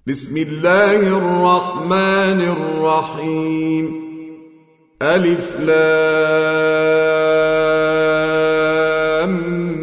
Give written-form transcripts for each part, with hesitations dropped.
بسم الله الرحمن الرحيم. ألف لام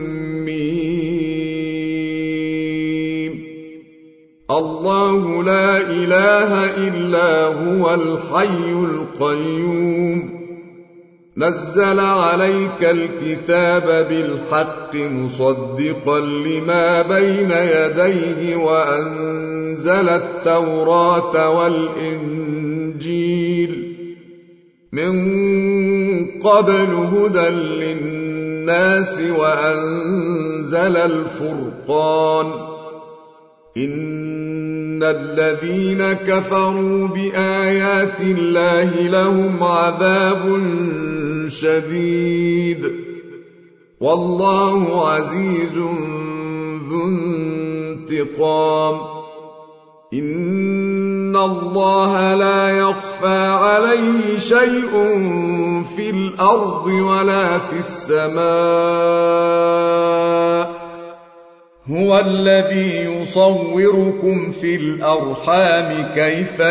ميم. الله لا إله إلا هو الحي القيوم. نزل عليك الكتاب بالحق مصدقا لما بين يديه وأنزل التوراة والإنجيل من قبل هدى للناس وأنزل الفرقان. إن الذين كفروا بآيات الله لهم عذاب شديد والله عزيز ذو انتقام. إن الله لا يخفى عليه شيء في الأرض ولا في السماء. هو الذي يصوركم في الأرحام كيف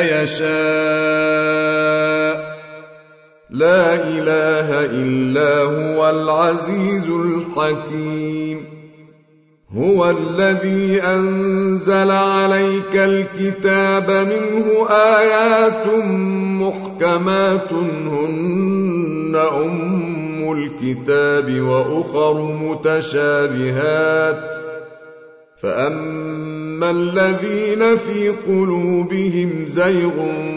يشاء. لا إله إلا هو العزيز الحكيم. هو الذي أنزل عليك الكتاب منه آيات محكمات هن أم الكتاب وأخر متشابهات فأما الذين في قلوبهم زيغ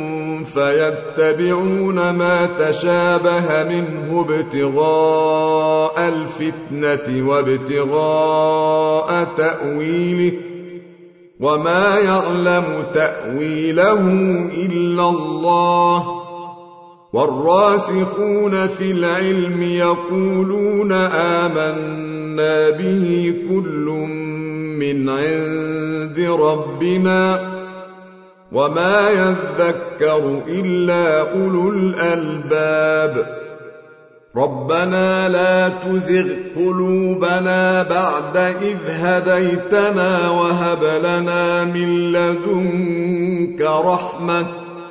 فيتبعون ما تشابه منه ابتغاء الفتنة وابتغاء تأويله وما يعلم تأويله إلا الله. والراسخون في العلم يقولون آمنا به كل من عند ربنا وما يذكر إلا أولو الألباب. ربنا لا تزغ قلوبنا بعد إذ هديتنا وهب لنا من لدنك رحمة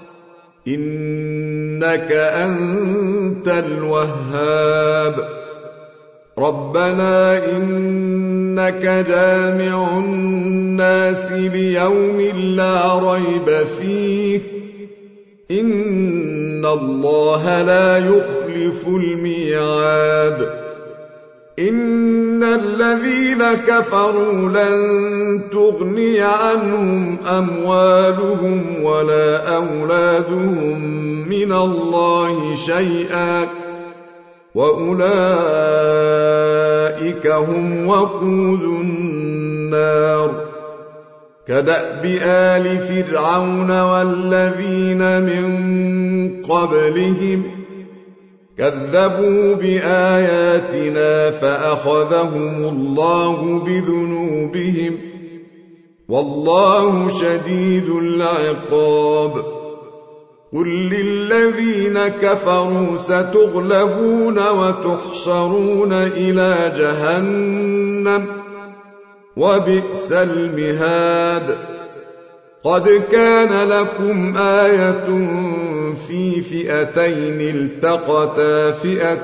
إنك أنت الوهاب. ربنا إنك جامع الناس ليوم لا ريب فيه إن الله لا يخلف الميعاد. إن الذين كفروا لن تغني عنهم أموالهم ولا أولادهم من الله شيئا وأولئك هم وقود النار. كدأب آل فرعون والذين من قبلهم كذبوا بآياتنا فأخذهم الله بذنوبهم والله شديد العقاب. قل للذين كفروا ستغلبون وتحشرون إلى جهنم وبئس المهاد. قد كان لكم آية في فئتين التقتا فئة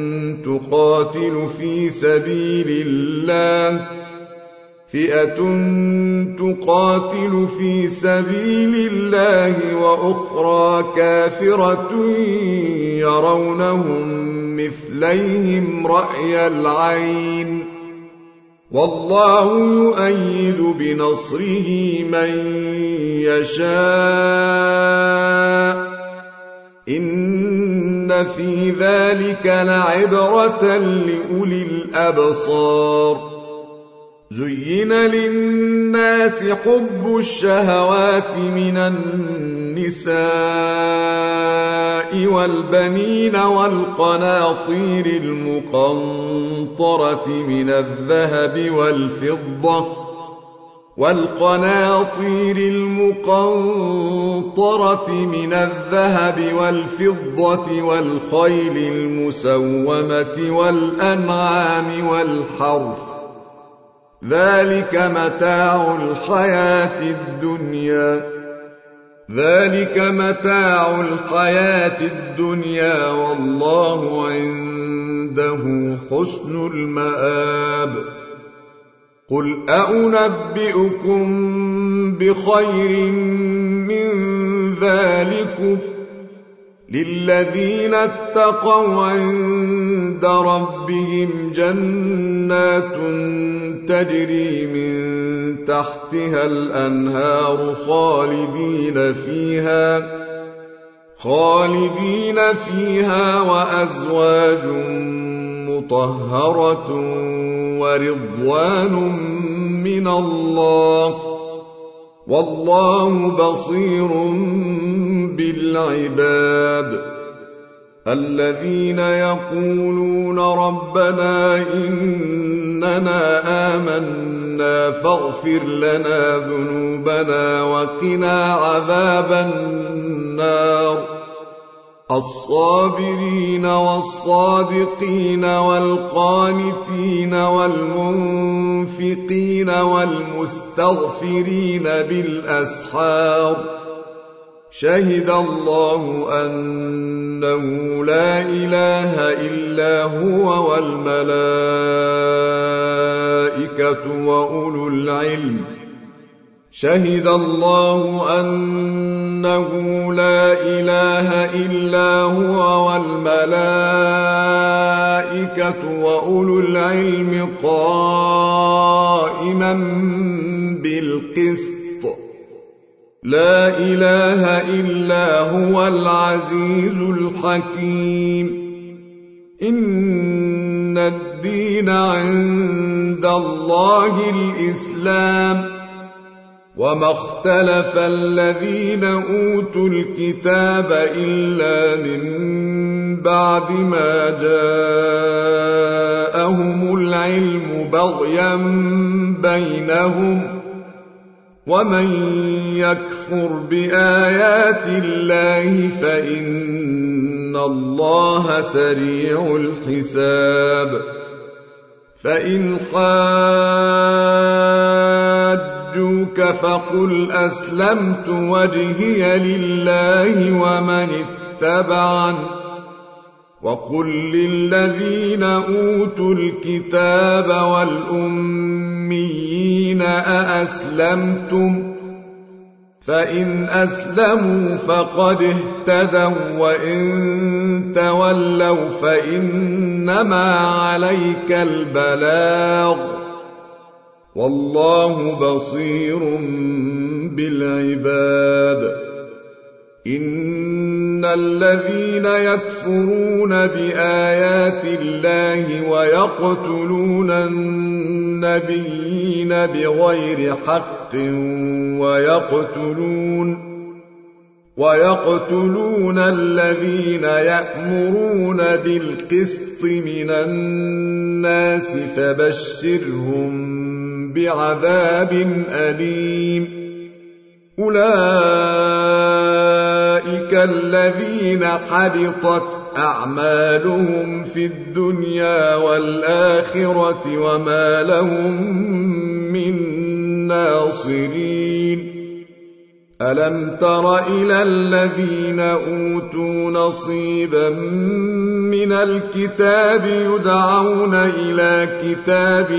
تقاتل في سبيل الله وأخرى كافرة يرونهم مثليهم رأي العين والله يؤيد بنصره من يشاء. إن في ذلك لعبرة لأولي الأبصار. زين للناس حب الشهوات من النساء والبنين والقناطير المقنطرة من الذهب والفضة والخيل المسومة والأنعام والحرث ذلك متاع الحياة الدنيا والله عنده حسن المآب قل أنبئكم بخير من ذلكم للذين اتقوا عند ربهم جنات تجري من تحتها الأنهار خالدين فيها وأزواج مطهرة ورضوان من الله والله بصير بالعباد الذين يقولون ربنا إننا آمنا فاغفر لنا ذنوبنا وقنا عذاب النار الصابرين والصادقين والقانتين والمنفقين والمستغفرين بالأسحار شهد الله أنه لا إله إلا هو والملائكة وأولو العلم شهد الله أنه لا إله إلا هو والملائكة وأولو العلم قائما بالقسط لا إله إلا هو العزيز الحكيم إن الدين عند الله الإسلام وما اختلف الذين أوتوا الكتاب إلا من بعد ما جاءهم العلم بغيا بينهم ومن يكفر بآيات الله فإن الله سريع الحساب فإن حاجوك فقل أسلمت وجهي لله ومن اتبعني وقل للذين أوتوا الكتاب والأميين أأسلمتم فإن أسلموا فقد اهتدوا وإن تولوا فإنما عليك البلاغ والله بصير بالعباد إن الذين يكفرون بآيات الله ويقتلون النبيين بغير حق ويقتلون الذين يأمرون بالقسط من الناس فبشرهم بعذاب أليم أولئك الذين حبطت أعمالهم في الدنيا والآخرة وما لهم من ناصرين ألم تر إلى الذين أوتوا نصيبا من الكتاب يدعون إلى كتاب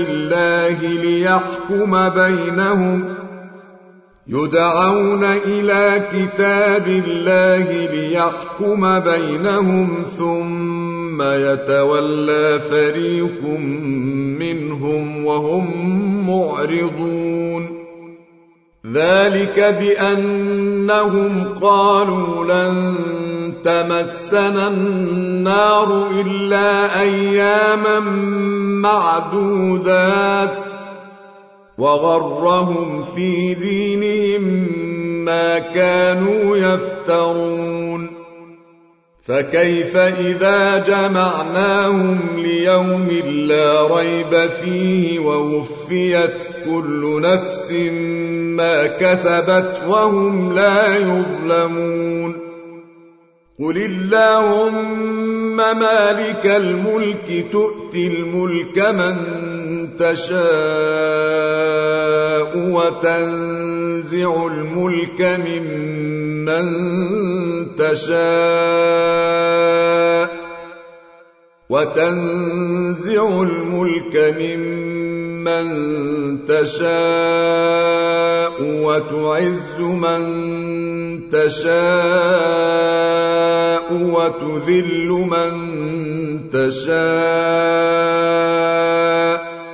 الله ليحكم بينهم ثم يتولى فريق منهم وهم معرضون ذلك بأنهم قالوا لن تمسنا النار إلا أياما معدودات وغرهم في دينهم ما كانوا يفترون فكيف إذا جمعناهم ليوم لا ريب فيه ووفيت كل نفس ما كسبت وهم لا يظلمون قل اللهم مالك الملك تؤتي الملك من تشاء وتنزع الملك ممن تشاء وتعز من تشاء وتذل من تشاء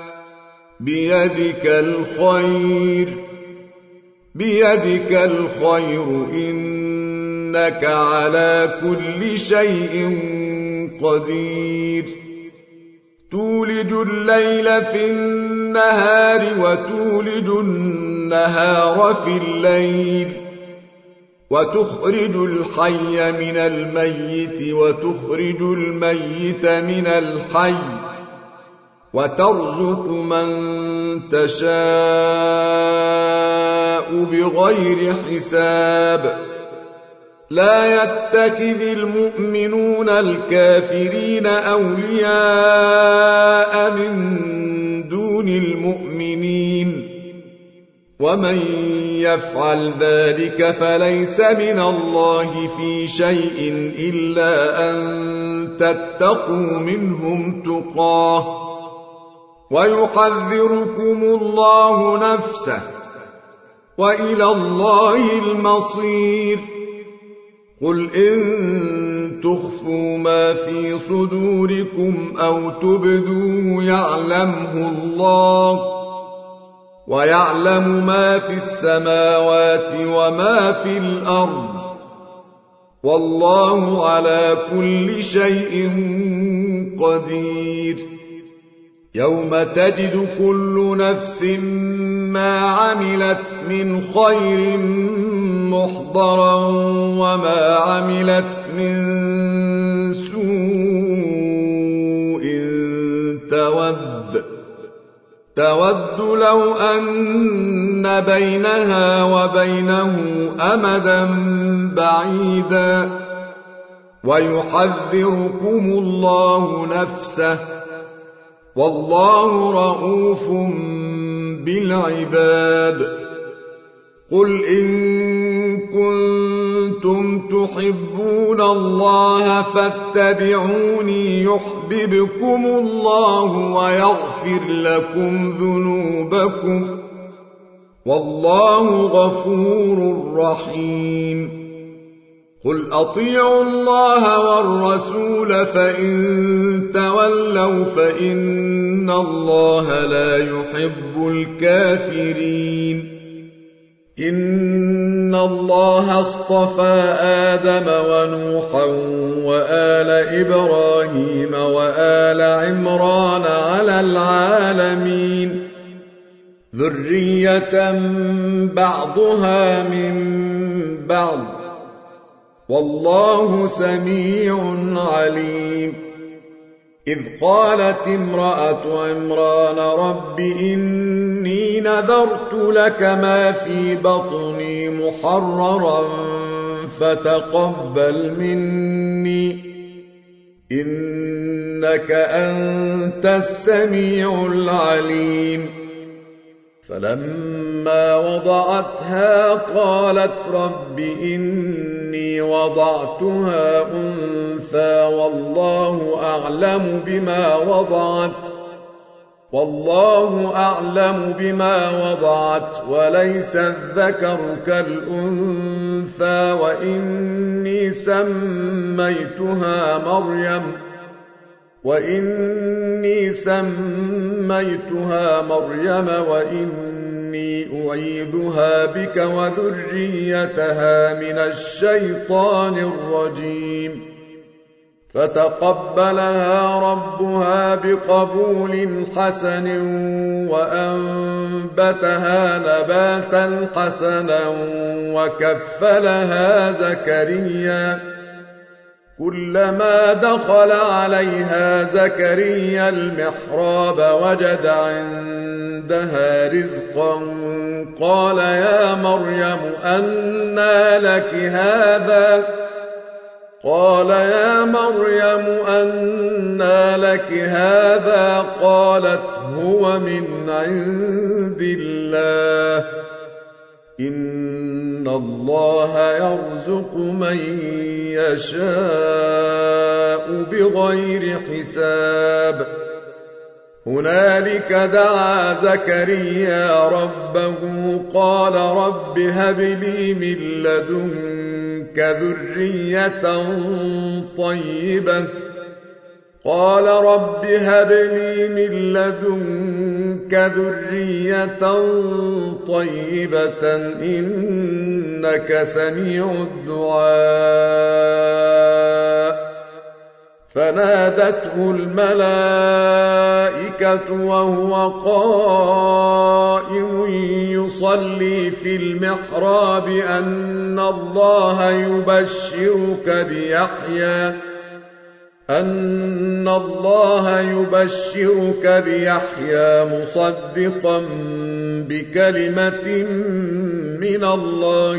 بيدك الخير إنك على كل شيء قدير تولج الليل في النهار وتولج النهار في الليل وتخرج الحي من الميت وتخرج الميت من الحي وترزق من تشاء بغير حساب لا يتخذ المؤمنون الكافرين أولياء من دون المؤمنين ومن يفعل ذلك فليس من الله في شيء إلا أن تتقوا منهم تقاه ويحذركم الله نفسه وإلى الله المصير قل إن تخفوا ما في صدوركم أو تبدوه يعلمه الله ويعلم ما في السماوات وما في الأرض والله على كل شيء قدير يوم تجد كل نفس ما عملت من خير محضرا وما عملت من سوء تود لو أن بينها وبينه أمدا بعيدا ويحذركم الله نفسه والله رؤوف بالعباد قل إن كنتم تحبون الله فاتبعوني يحببكم الله ويغفر لكم ذنوبكم والله غفور رحيم قل أطيعوا الله والرسول فإن تولوا فإن الله لا يحب الكافرين إن الله اصطفى آدم ونوحا وآل إبراهيم وآل عمران على العالمين ذرية بعضها من بعض والله سميع عليم إذ قالت امرأة عمران رب إني نذرت لك ما في بطني محررا فتقبل مني إنك أنت السميع العليم فلما وضعتها قالت رب إني وضعتها أنثى والله أعلم بما وضعت وليس الذكر كالأنثى وإني سميتها مريم وإني أعيذها بك وذريتها من الشيطان الرجيم فتقبلها ربها بقبول حسن وأنبتها نباتا حسنا وكفلها زكريا كلما دخل عليها زكريا المحراب وجد عندها رزقا قال يا مريم أنى لك هذا قال يا مريم أنى لك هذا؟ قالت هو من عند الله، إن الله يرزق من يشاء بغير حساب. هنالك دعا زكريا ربه قال رب هب لي من لدنك ذرية طيبة إنك سميع الدعاء. فنادته الملائكة وهو قائم يصلي في المحراب أن الله يبشرك بيحيى مصدقا بكلمة من الله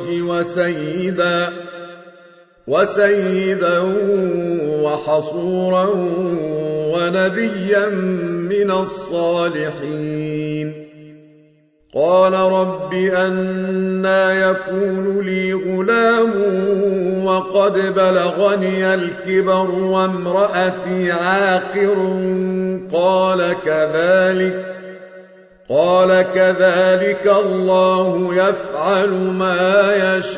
وسيدا وحصورا ونبيا من الصالحين. قال رب أنى يكون لي غلام وقد بلغني الكبر وامرأتي عاقر؟ قال كذلك الله يفعل ما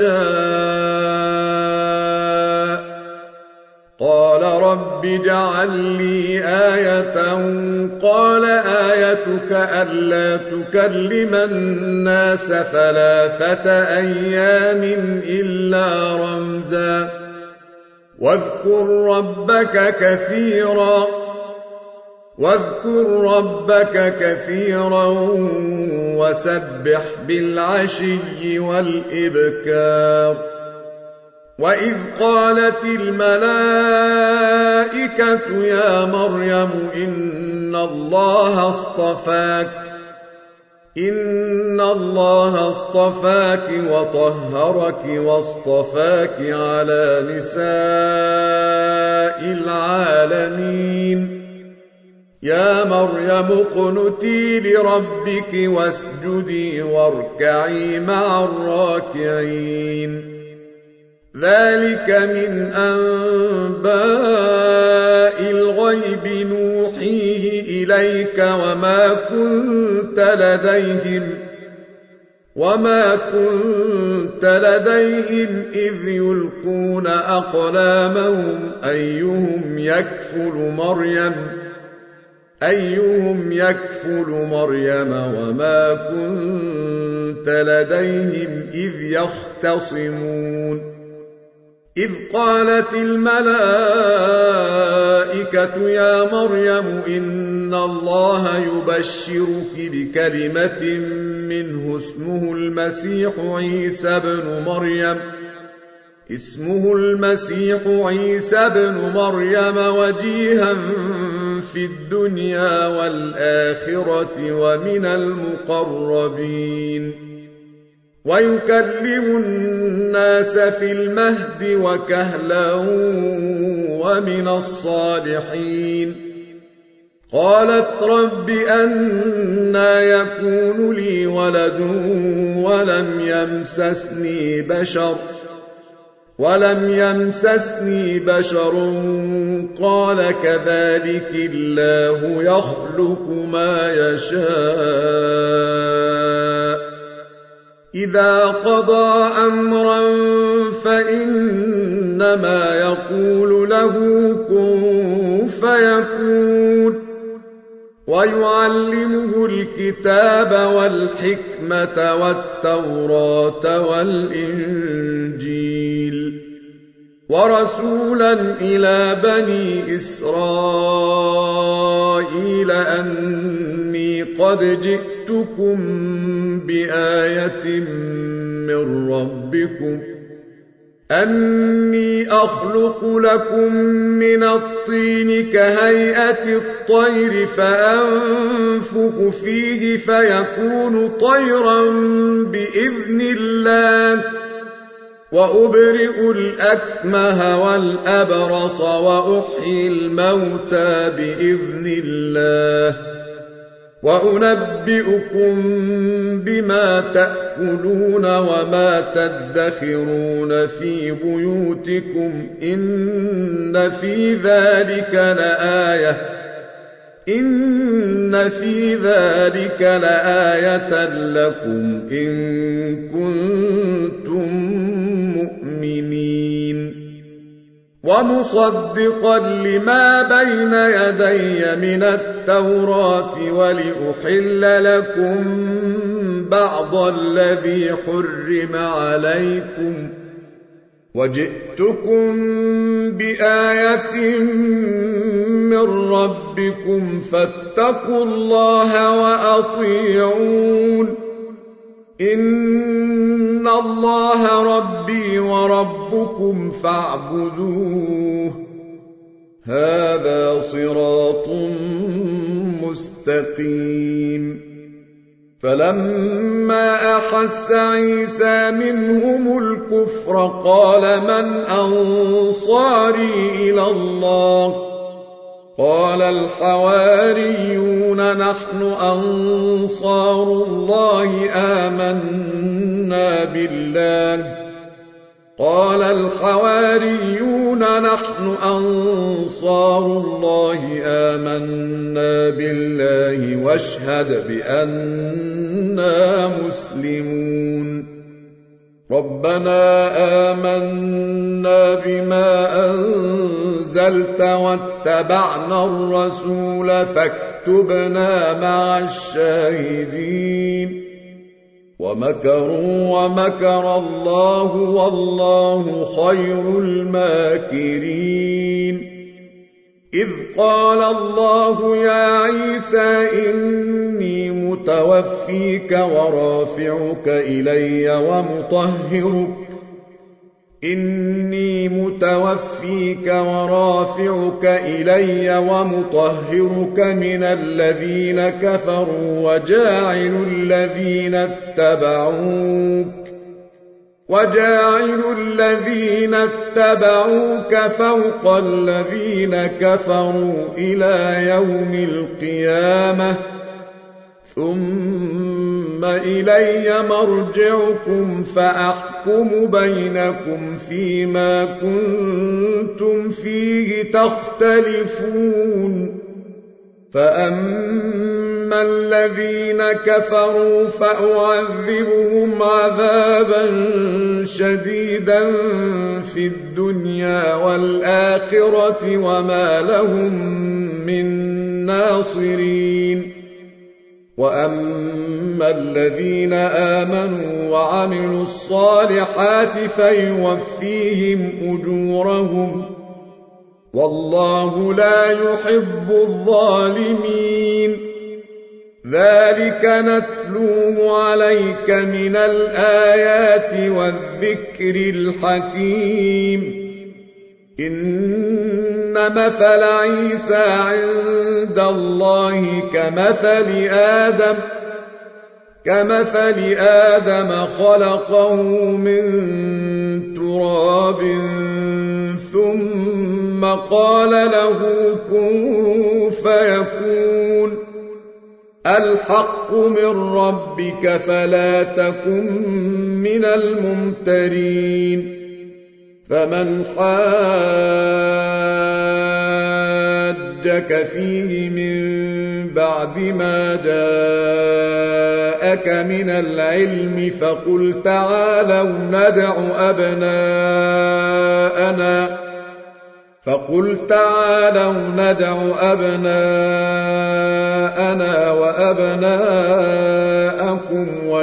يشاء. قال رب اجعل لي آية. قال آيتك ألا تكلم الناس 3 أيام إلا رمزا واذكر ربك كثيرا وسبح بالعشي والإبكار. وإذ قالت الملائكة يا مريم إن الله اصطفاك وطهرك واصطفاك على نساء العالمين. يا مريم اقنتي لربك واسجدي واركعي مع الراكعين. ذلك من أنباء الغيب نوحيه إليك وما كنت لديهم إذ يلقون أقلامهم أيهم يكفل مريم وما كنت لديهم إذ يختصمون. إذ قالت الملائكة يا مريم إن الله يبشرك بكلمة منه اسمه المسيح عيسى بن مريم وجيها في الدنيا والآخرة ومن المقربين ويكلم الناس في المهد وكهلا ومن الصالحين. قالت رب أنى يكون لي ولد ولم يمسسني بشر قال كذلك الله يخلق ما يشاء. إذا قضى أمرا فإنما يقول له كن فيكون. ويعلمه الكتاب والحكمة والتوراة والإنجيل ورسولا إلى بني إسرائيل أني قد جئتكم بآية من ربكم أني أخلق لكم من الطين كهيئة الطير فأنفخ فيه فيكون طيرا بإذن الله وأبرئ الأكمه والأبرص وأحيي الموتى بإذن الله وأنبئكم بما تأكلون وما تدخرون في بيوتكم إن في ذلك لآية لكم إن كنتم مؤمنين ومصدقا لما بين يدي من التوراة ولأحل لكم بعض الذي حرم عليكم وجئتكم بآية من ربكم فاتقوا الله وأطيعون إن الله ربي وربكم فاعبدوه هذا صراط مستقيم فلما أحس عيسى منهم الكفر قال من أنصاري إلى الله قال الحواريون نحن أنصار الله آمنا بالله واشهد بأننا مسلمون ربنا آمنا بما أنزلت واتبعنا الرسول فاكتبنا مع الشاهدين ومكروا ومكر الله والله خير الماكرين إذ قال الله يا عيسى إني متوفيك ورافعك إلي ومطهرك من الذين كفروا وجاعل الذين اتبعوك فوق الذين كفروا إلى يوم القيامة ثم إلي مرجعكم فأحكم بينكم فيما كنتم فيه تختلفون فأما الذين كفروا فأعذبهم عذابا شديدا في الدنيا والآخرة وما لهم من ناصرين وأما الذين آمنوا وعملوا الصالحات فيوفيهم أجورهم والله لا يحب الظالمين ذلك نتلوه عليك من الآيات والذكر الحكيم إن مثل عيسى عند الله كمثل آدم خلقه من تراب ثم قال له كن فيكون الحق من ربك فلا تكن من الممترين فمن حاجك فيه من بعد ما جاءك من العلم فقل تعالوا ندع أبناءنا وأبناءكم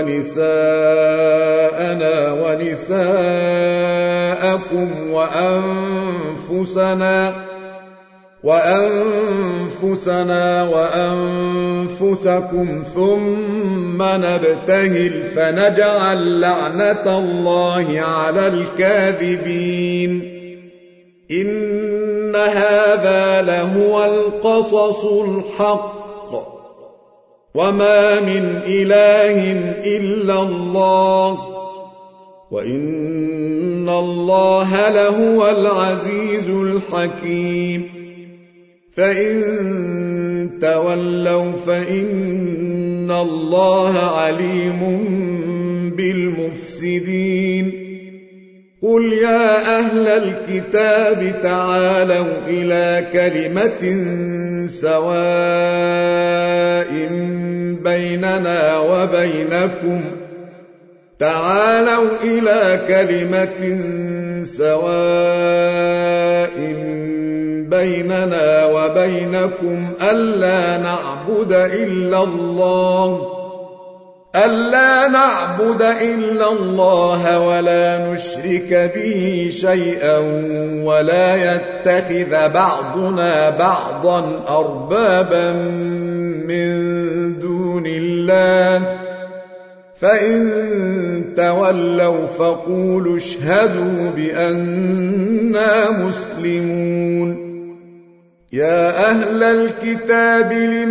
ونساءنا ونساءكم وأنفسنا وأنفسكم ثم نبتهل فنجعل لعنة الله على الكاذبين إن هذا لهو القصص الحق وما من إله إلا الله وإن الله لهو العزيز الحكيم فإن تولوا فإن الله عليم بالمفسدين قل يا أهل الكتاب تعالوا إلى كلمة سواء بيننا وبينكم ألا نعبد إلا الله ولا نشرك به شيئا ولا يتخذ بعضنا بعضا أربابا من دون الله فإن تولوا فقولوا اشهدوا بأننا مسلمون يا أهل الكتاب لم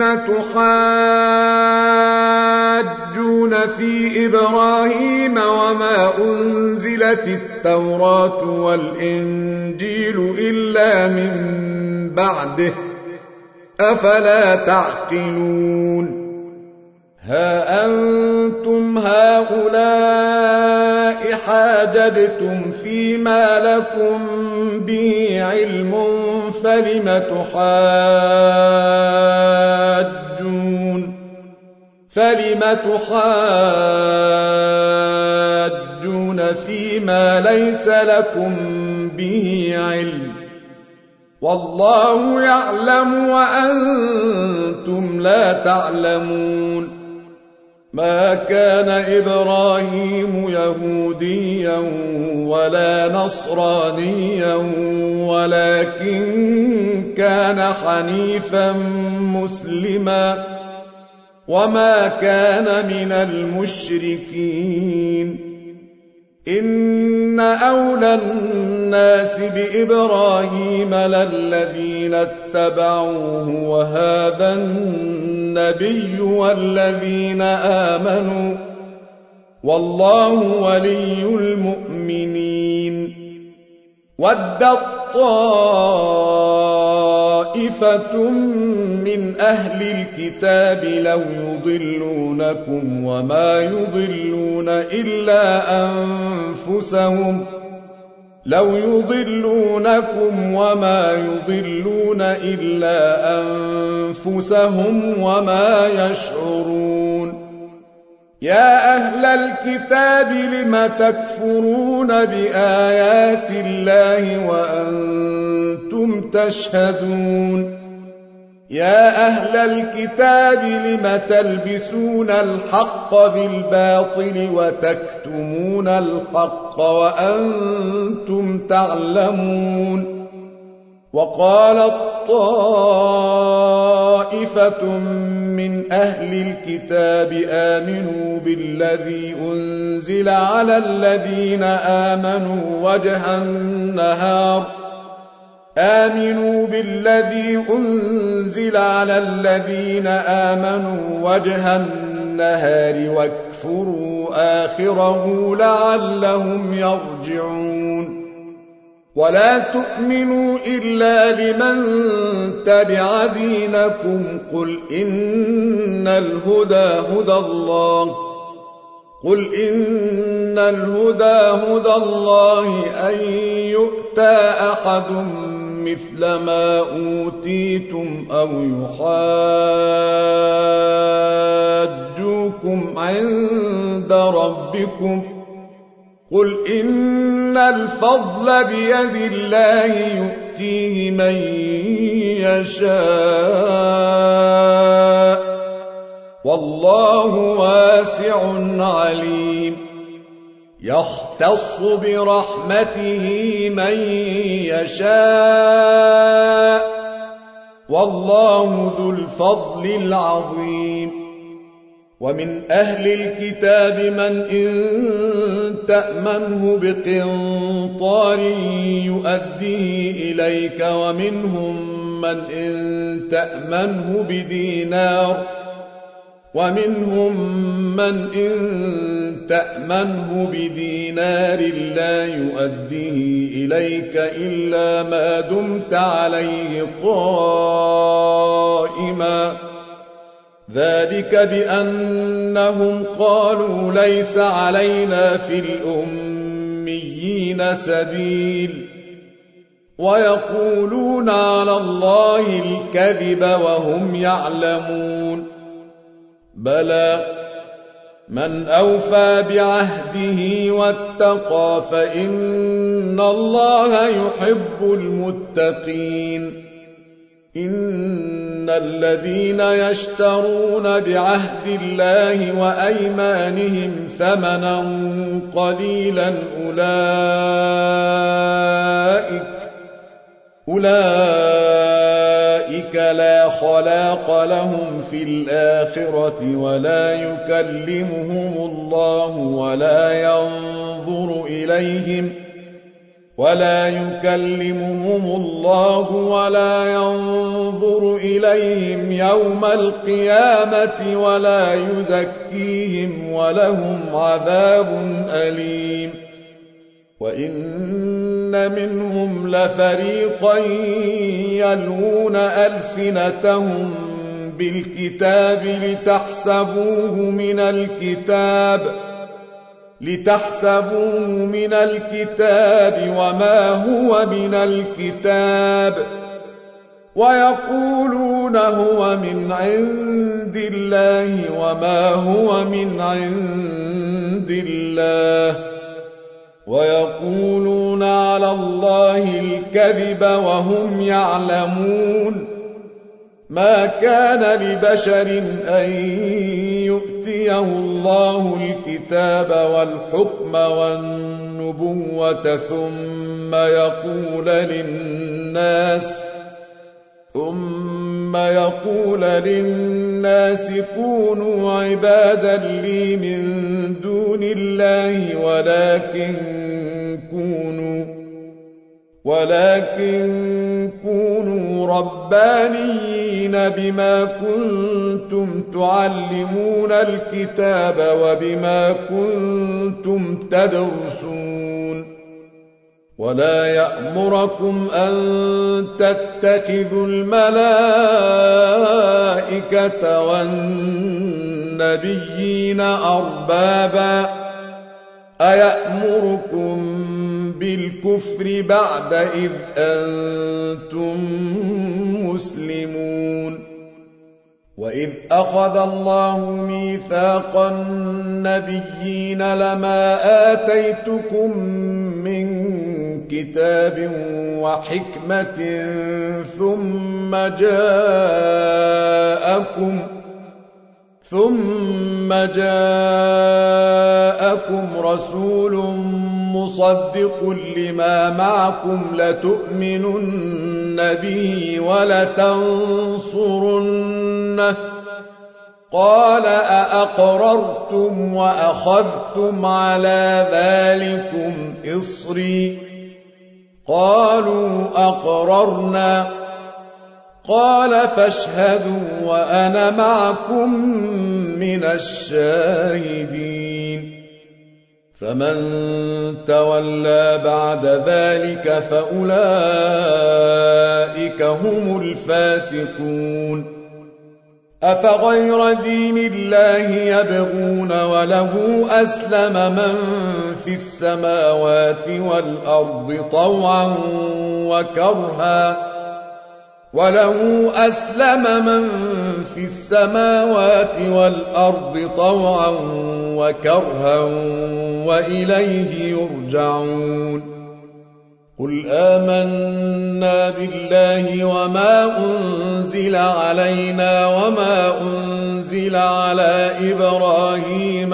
تحاجون في إبراهيم وما أنزلت التوراة والإنجيل إلا من بعده أفلا تعقلون ها أنتم هؤلاء حاججتم فيما لكم به علم فلم تحاجون فيما ليس لكم به علم والله يعلم وأنتم لا تعلمون ما كان إبراهيم يهوديا ولا نصرانيا ولكن كان حنيفا مسلما وما كان من المشركين إن أولى الناس بإبراهيم للذين اتبعوه وهذا النبي والذين آمنوا والله ولي المؤمنين ودت طائفة من أهل الكتاب لو يضلونكم وما يضلون إلا أنفسهم وما يشعرون يا أهل الكتاب لم تكفرون بآيات الله وأنتم تشهدون يا أهل الكتاب لم تلبسون الحق بالباطل وتكتمون الحق وأنتم تعلمون وقالت طائفة من أهل الكتاب آمنوا بالذي أنزل على الذين آمنوا وجه النهار واكفروا آخره لعلهم يرجعون ولا تؤمنوا إلا لمن تبع دينكم قل إن الهدى هدى الله أن يؤتى أحد مثل ما أوتيتم أو يحاجوكم عند ربكم قل إن الفضل بيد الله يؤتيه من يشاء والله واسع عليم يختص برحمته من يشاء والله ذو الفضل العظيم ومن أهل الكتاب من إن تأمنه بقنطار يؤديه إليك ومنهم من إن تأمنه بدينار ومنهم من إن تأمنه بدينار لا يؤديه إليك إلا ما دمت عليه قائما ذلك بأنهم قالوا ليس علينا في الأميين سبيل ويقولون على الله الكذب وهم يعلمون بلى من أوفى بعهده واتقى فإن الله يحب المتقين إن الذين يشترون بعهد الله وأيمانهم ثمنا قليلا أولئك لا خلاق لهم في الآخرة ولا يكلمهم الله ولا ينظر إليهم يوم القيامة ولا يزكيهم ولهم عذاب أليم وإن منهم لفريقا يلوون ألسنتهم بالكتاب لتحسبوه من الكتاب وما هو من الكتاب ويقولون هو من عند الله وما هو من عند الله ويقولون على الله الكذب وهم يعلمون ما كان لبشر أن يؤتيه الله الكتاب والحكم والنبوة ثم يقول للناس كونوا عبادا لي من دون الله ولكن كونوا ربانيين بما كنتم تعلمون الكتاب وبما كنتم تدرسون ولا يأمركم أن تتخذوا الملائكة والنبيين أربابا أيأمركم بالكفر بعد إذ أنتم مسلمون وإذ أخذ الله ميثاق النبيين لما آتيتكم من كتاب وحكمة ثم جاءكم رسول مصدق لما معكم لتؤمنن به ولتنصرنه قال أأقررتم وأخذتم على ذلكم إصري قالوا أقررنا قال فاشهدوا وأنا معكم من الشاهدين فمن تولى بعد ذلك فأولئك هم الفاسقون أفغير دين الله يبغون وله أسلم من في السماوات والأرض طوعا وكرها وإليه يرجعون قل آمنا بالله وما أنزل علينا وما أنزل على إبراهيم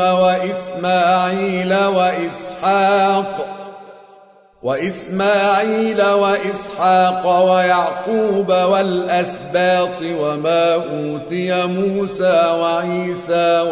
وإسماعيل وإسحاق ويعقوب والأسباط وما أوتي موسى وعيسى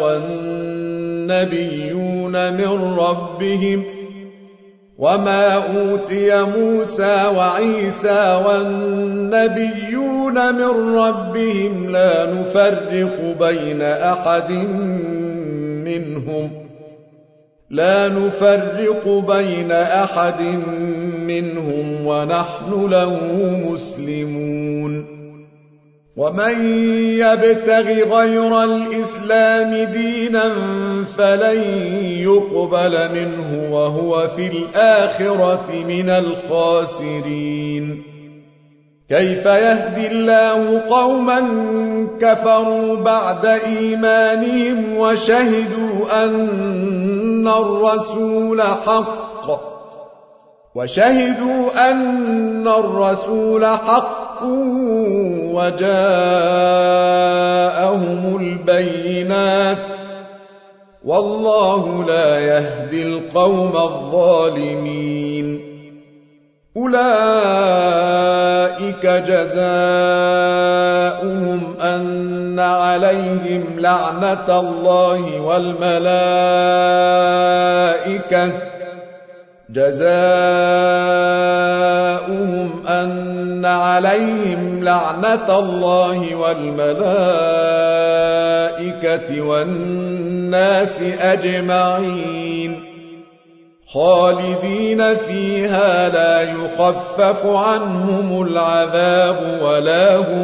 والنبيون من ربهم لا نفرق بين أحد منهم لا نفرق بين أحد منهم ونحن له مسلمون ومن يبتغ غير الإسلام دينا فلن يقبل منه وهو في الآخرة من الخاسرين كيف يهدي الله قوما كفروا بعد إيمانهم وشهدوا أن الرسول حق وجاءهم البينات والله لا يهدي القوم الظالمين أولئك جزاؤهم أن عليهم لعنة الله والملائكة والناس أجمعين خالدين فيها لا يخفف عنهم العذاب ولا هم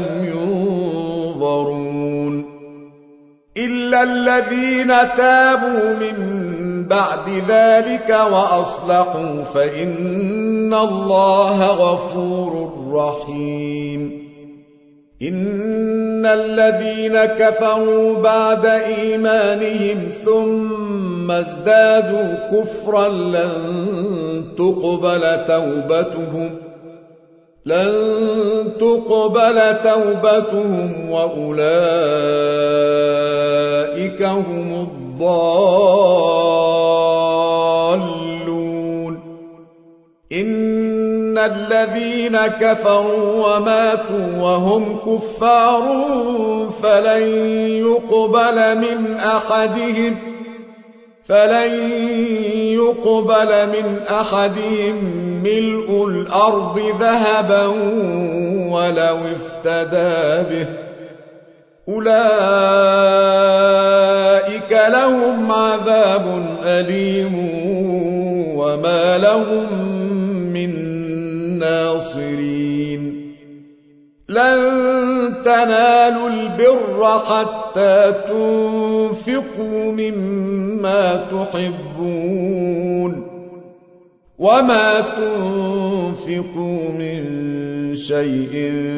ينظرون إلا الذين تابوا من بعد ذلك وأصلحوا فإن الله غفور رحيم إن الذين كفروا بعد إيمانهم ثم ازدادوا كفرا لن تقبل توبتهم وأولئك هم الضالون إن الذين كفروا وماتوا وهم كفار فلن يقبل من أحدهم ملء الأرض ذهبا ولو افتدى به أولئك لهم عذاب أليم وما لهم من ناصرين لن تنالوا البر حتى تنفقوا مما تحبون وما تنفقوا من شيء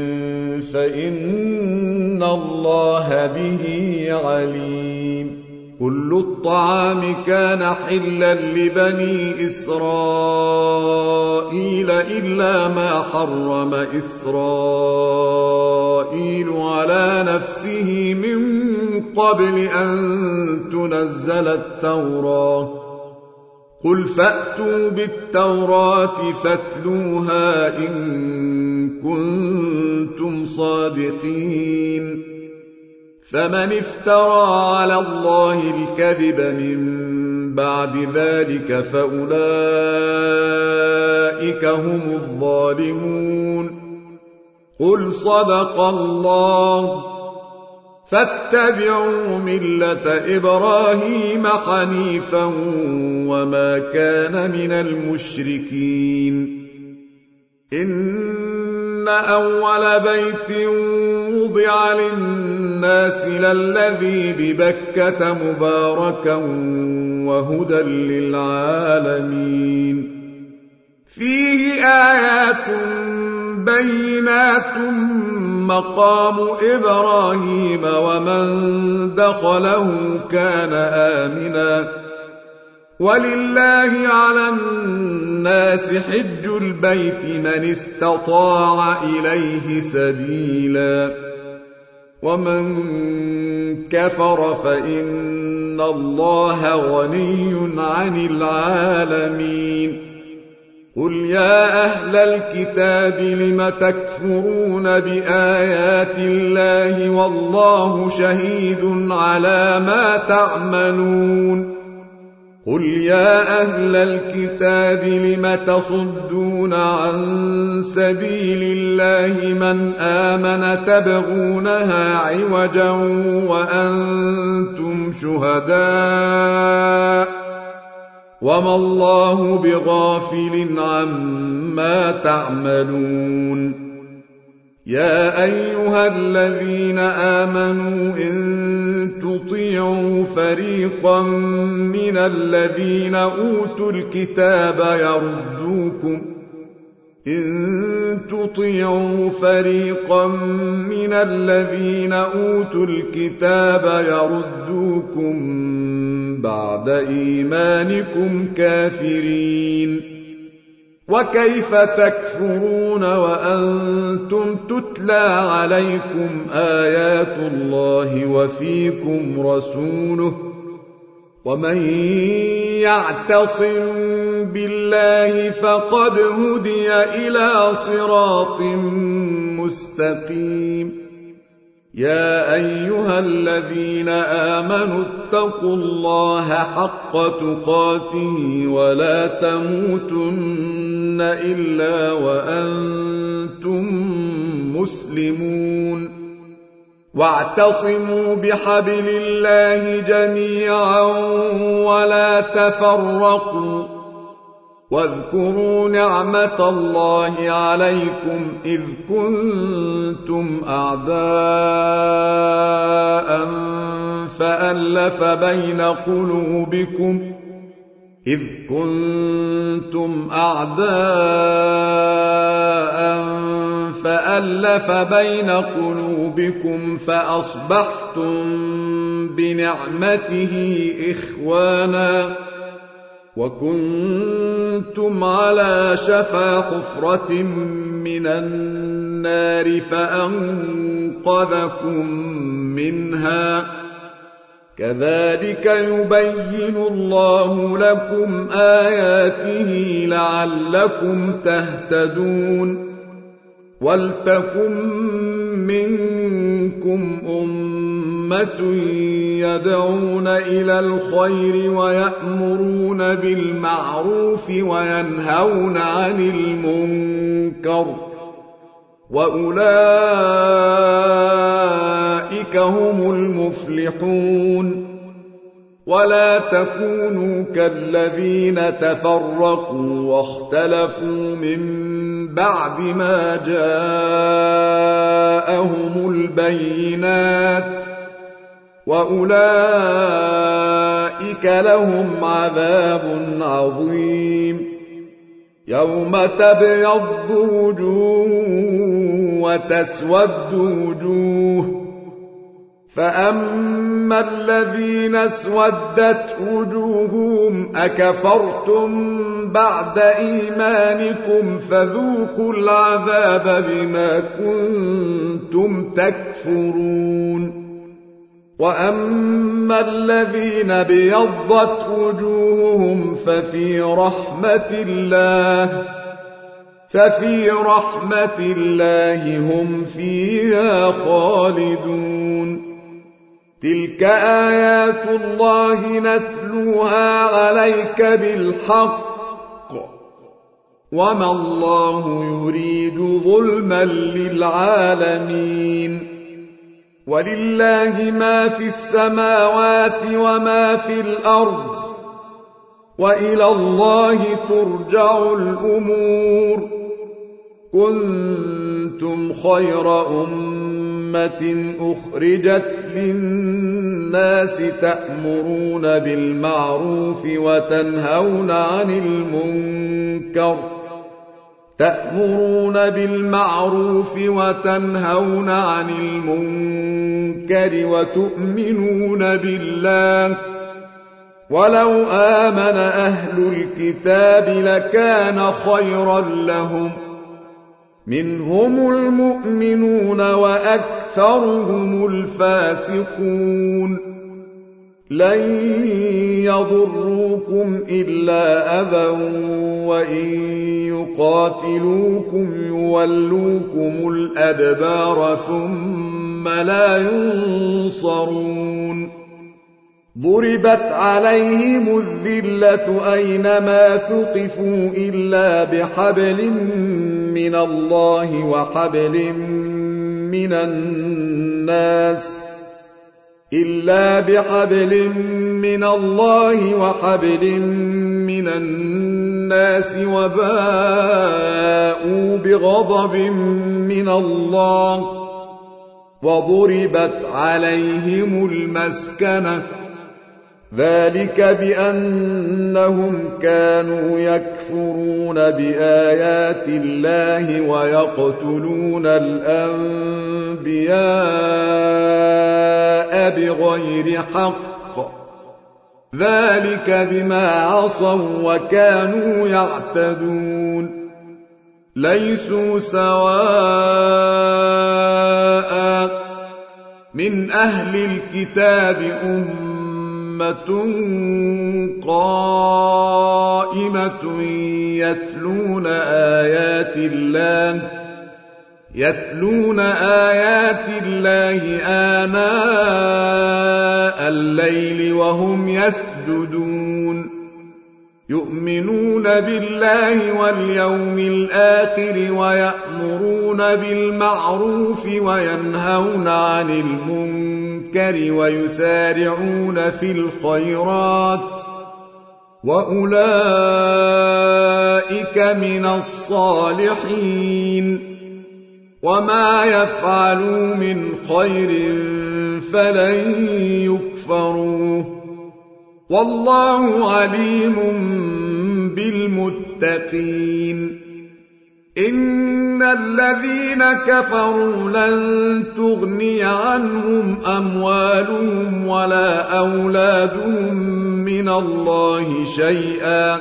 فإن الله به عليم كل الطعام كان حلا لبني إسرائيل إلا ما حرم إسرائيل على نفسه من قبل أن تنزل التوراة قل فأتوا بالتوراة فاتلوها إن كنتم صادقين فمن افترى على الله الكذب من بعد ذلك فأولئك هم الظالمون قل صدق الله فاتبعوا ملة إبراهيم حنيفا وما كان من المشركين إن أول بيت وضع للناس للذي ببكة مباركا وهدى للعالمين فيه آيات بينات مقام إبراهيم ومن دخله كان آمنا ولله على الناس حج البيت من استطاع إليه سبيلا ومن كفر فإن الله غني عن العالمين قل يا أهل الكتاب لم تكفرون بآيات الله والله شهيد على ما تعملون قل يا أهل الكتاب لم تصدون عن سبيل الله من آمن تبغونها عوجا وما الله بغافل عما تعملون. يا أيها الذين آمنوا إن تطيعوا فريقا من الذين أوتوا الكتاب يردوكم بعد إيمانكم كافرين. وكيف تكفرون وأنتم تتلى عليكم آيات الله وفيكم رسوله؟ ومن يعتصم بالله فقد هدي إلى صراط مستقيم. يا أيها الذين آمنوا اتقوا الله حق تقاته ولا تموتن إلا وأنتم مسلمون. واعتصموا بحبل الله جميعا ولا تفرقوا. واذكروا نعمة الله عليكم إذ كنتم أعداء فألف بين قلوبكم فأصبحتم بنعمته إخوانا وكنتم على شفا حفرة من النار فأنقذكم منها. كذلك يبين الله لكم آياته لعلكم تهتدون. ولتكن منكم أمة يدعون إلى الخير ويأمرون بالمعروف وينهون عن المنكر وأولئك هم المفلحون. ولا تكونوا كالذين تفرقوا واختلفوا من بعد ما جاءهم البينات وأولئك لهم عذاب عظيم. يوم تبيض وجوه وتسود وجوه فأما الذين اسودت وجوههم أكفرتم بعد إيمانكم فذوقوا العذاب بما كنتم تكفرون. وأما الذين ابيضت وجوههم ففي رحمة الله هم فيها خالدون. تلك آيات الله نتلوها عليك بالحق وما الله يريد ظلما للعالمين. ولله ما في السماوات وما في الأرض وإلى الله ترجع الأمور. كنتم خير أمة أخرجت للناس تأمرون بالمعروف وتنهون عن المنكر وتؤمنون بالله. ولو آمن أهل الكتاب لكان خيرا لهم منهم المؤمنون وأكثرهم الفاسقون. لن يضروكم إلا أذى وإن يقاتلوكم يولوكم الأدبار ثم لا ينصرون. ضربت عليهم الذلة أينما ثقفوا إلا بحبل من الله وحبل من من الناس وباءوا بغضب من الله وضربت عليهم المسكنة ذلك بأنهم كانوا يكفرون بآيات الله ويقتلون الأنبياء بغير حق ذلك بما عصوا وكانوا يعتدون ليسوا سواء من أهل الكتاب أمة قائمة يتلون آيات الله آناء الليل وهم يسجدون يؤمنون بالله واليوم الآخر ويأمرون بالمعروف وينهون عن المنكر ويسارعون في الخيرات وأولئك من الصالحين وما يفعلوا من خير فلن يكفروه والله عليم بالمتقين إن الذين كفروا لن تغني عنهم أموالهم ولا أولادهم من الله شيئا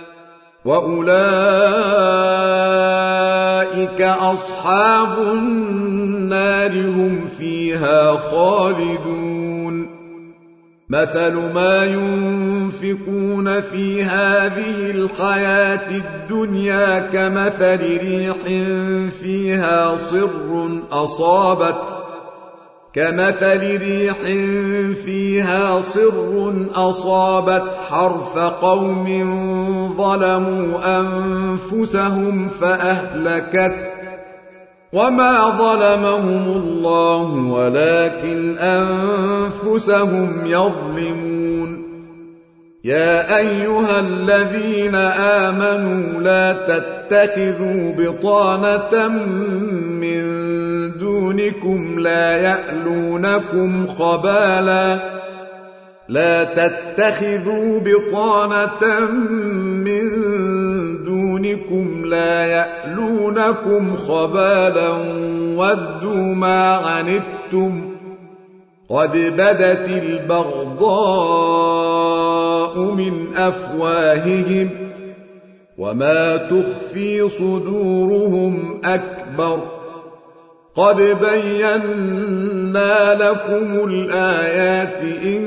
وأولئك أصحاب النار هم فيها خالدون مثل ما ينفقون في هذه الحياة الدنيا كمثل ريح فيها صر أصابت حرث قوم ظلموا أنفسهم فأهلكت وما ظلمهم الله ولكن أنفسهم يظلمون يا أيها الذين آمنوا لا تتخذوا بطانة من دونكم لا يألونكم خبالا ودوا ما عنتم قد بدت البغضاء من أفواههم وما تخفي صدورهم أكبر قد بينا لكم الآيات إن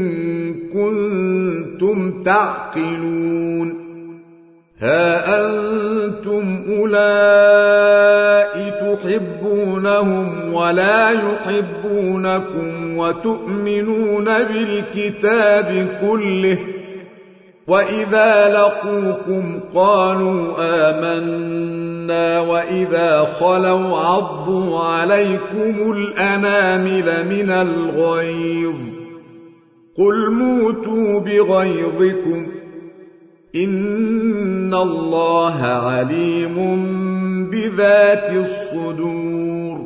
كنتم تعقلون ها أنتم أولئك تحبونهم ولا يحبونكم وتؤمنون بالكتاب كله وإذا لقوكم قالوا آمنا وإذا خلوا عضوا عليكم الأنامل من الغيظ قل موتوا بغيظكم إن الله عليم بذات الصدور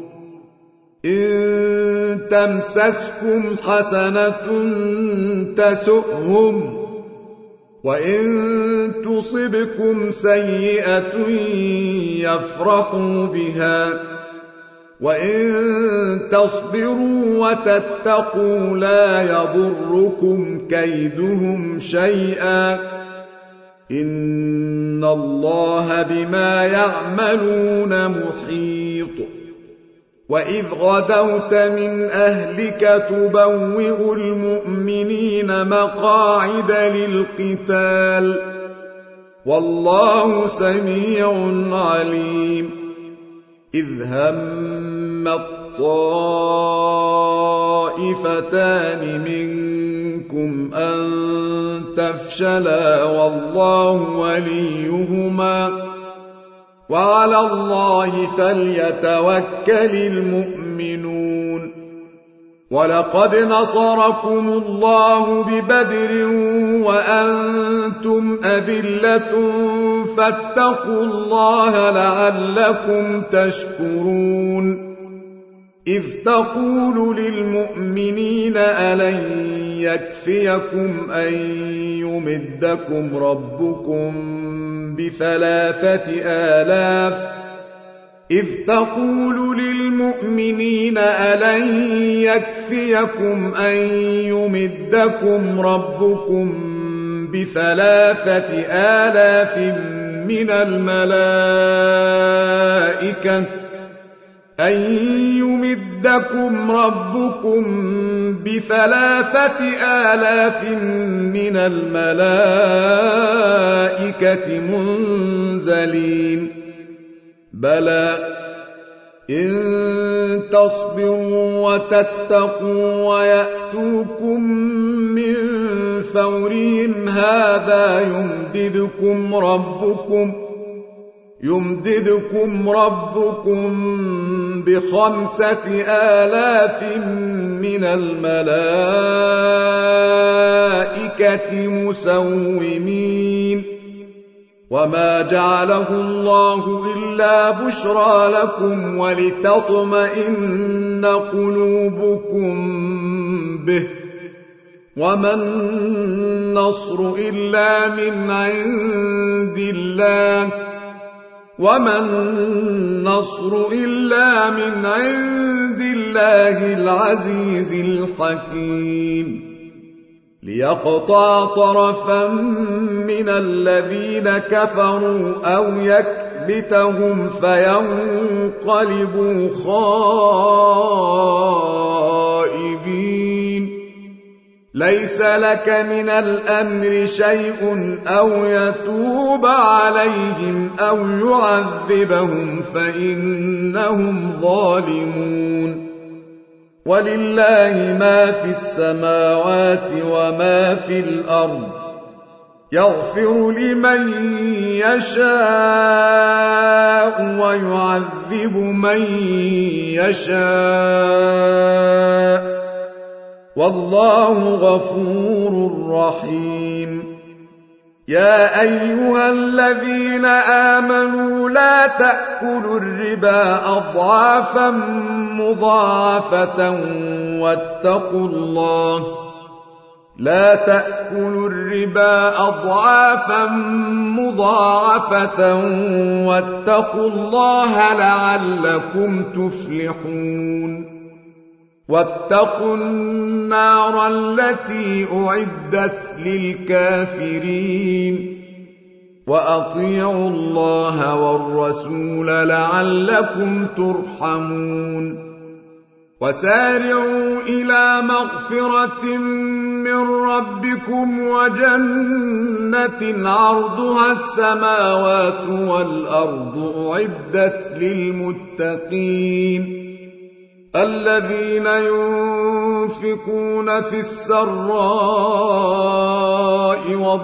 إن تمسسكم حسنة تسؤهم وإن تصبكم سيئة يفرحوا بها وإن تصبروا وتتقوا لا يضركم كيدهم شيئا إن الله بما يعملون محيط وإذ غدوت من أهلك تبوئ المؤمنين مقاعد للقتال والله سميع عليم إذ هم الطائفتان منكم أن تفشلا والله وليهما وعلى الله فليتوكل المؤمنون ولقد نصركم الله ببدر وأنتم أذلة فاتقوا الله لعلكم تشكرون إذ تقول للمؤمنين ألن يكفيكم أن يمدكم ربكم ب3,000 من الملائكة منزلين بلى إن تصبروا وتتقوا ويأتوكم من فورهم هذا يمددكم ربكم ب5,000 من الملائكة مسومين وما جعله الله إلا بشرى لكم ولتطمئن قلوبكم به وما النصر إلا من عند الله العزيز الحكيم ليقطع طرفا من الذين كفروا أو يكبتهم فينقلبوا خائبين ليس لك من الأمر شيء أو يتوب عليهم أو يعذبهم فإنهم ظالمون ولله ما في السماوات وما في الأرض يغفر لمن يشاء ويعذب من يشاء والله غفور رحيم يا أيها الذين آمنوا لا تأكلوا الربا أضعافا مضاعفة واتقوا الله لعلكم تفلحون واتقوا النار التي أعدت للكافرين وأطيعوا الله والرسول لعلكم ترحمون وسارعوا إلى مغفرة من ربكم وجنة عرضها السماوات والأرض أعدت للمتقين الذين ينفقون في السراء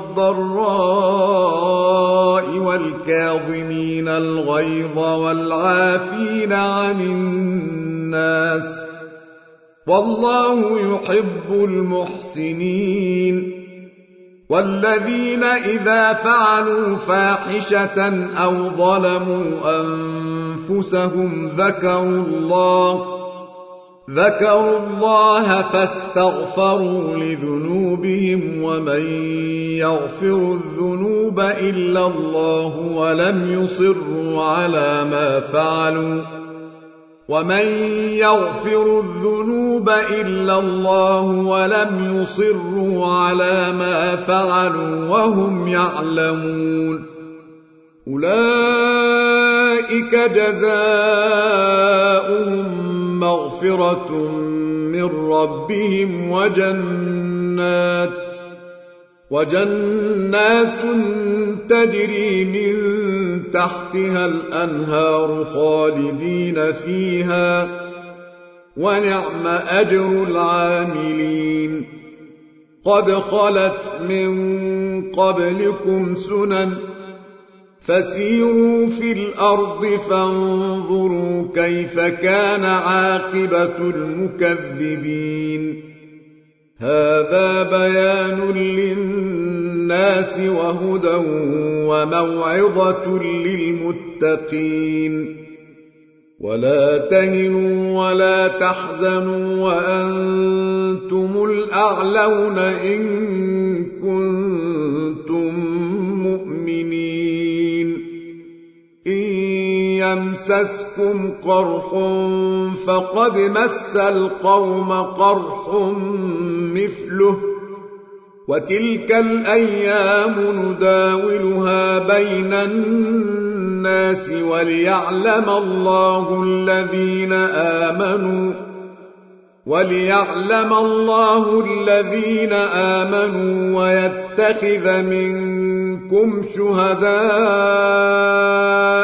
والضراء والكاظمين الغيظ والعافين عن الناس والله يحب المحسنين والذين إذا فعلوا فاحشة أو ظلموا أنفسهم ذكروا الله فاستغفروا لذنوبهم ومن يغفر الذنوب إلا الله ولم يصروا على ما فعلوا وهم يعلمون أولئك جزاؤهم مغفرة من ربهم وجنات تجري من تحتها الأنهار خالدين فيها ونعم أجر العاملين قد خلت من قبلكم سنن فسيروا في الأرض فانظروا كيف كان عاقبة المكذبين هذا بيان للناس وهدى وموعظة للمتقين ولا تهنوا ولا تحزنوا وأنتم الأعلون إن كنتم مؤمنين إن يمسسكم قرح فقد مس القوم قرح مثله وتلك الأيام نداولها بين الناس وليعلم الله الذين آمنوا ويتخذ منكم شهداء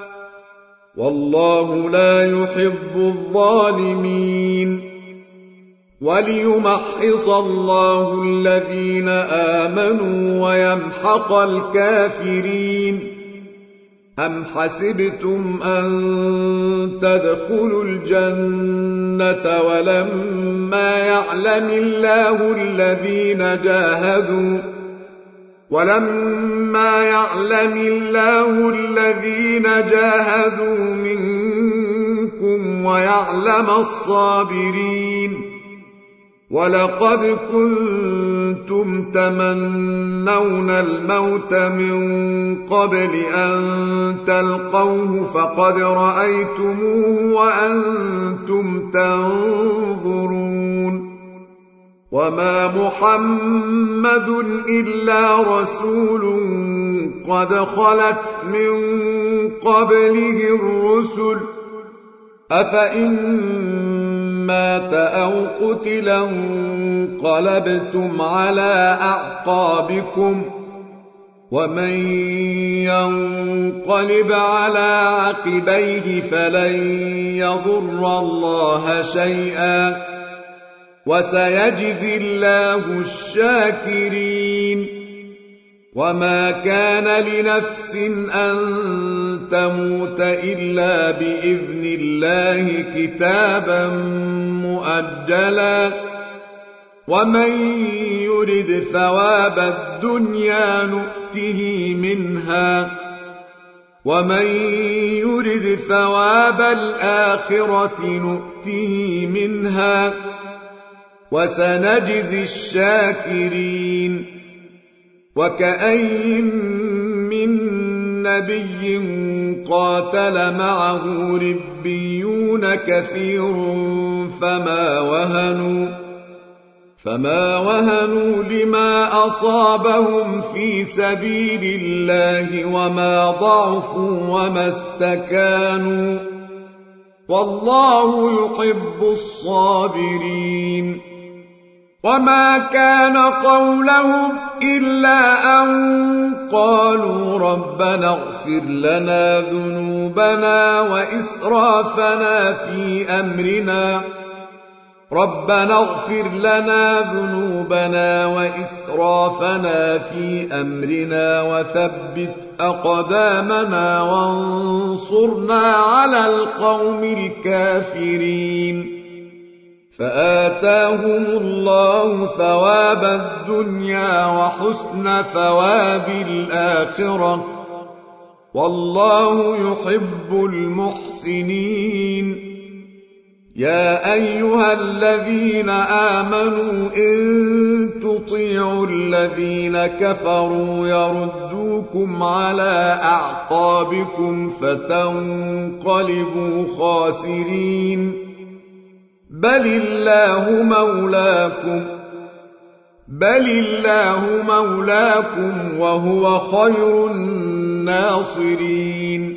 والله لا يحب الظالمين وليمحص الله الذين آمنوا ويمحق الكافرين أم حسبتم أن تدخلوا الجنة ولما يعلم الله الذين جاهدوا منكم ويعلم الصابرين ولقد كنتم تمنون الموت من قبل أن تلقوه فقد رأيتموه وأنتم تنظرون وما محمد إلا رسول قد خلت من قبله الرسل أفإن مات أو قتل انقلبتم على أعقابكم ومن ينقلب على عقبيه فلن يضر الله شيئا وسيجزي الله الشاكرين وما كان لنفس أن تموت إلا بإذن الله كتابا مؤجلا ومن يرد ثواب الدنيا نؤته منها ومن يرد ثواب الآخرة نؤته منها وسنجزي الشاكرين وكأين من نبي قاتل معه ربيون كثير فما وهنوا لما أصابهم في سبيل الله وما ضعفوا وما استكانوا والله يحب الصابرين وما كان قولهم إلا أن قالوا ربنا اغفر لنا ذنوبنا وإسرافنا في أمرنا وثبت أقدامنا وانصرنا على القوم الكافرين فآتاهم الله ثواب الدنيا وحسن ثواب الآخرة والله يحب المحسنين يا أيها الذين آمنوا إن تطيعوا الذين كفروا يردوكم على أعقابكم فتنقلبوا خاسرين بل الله مولاكم وهو خير الناصرين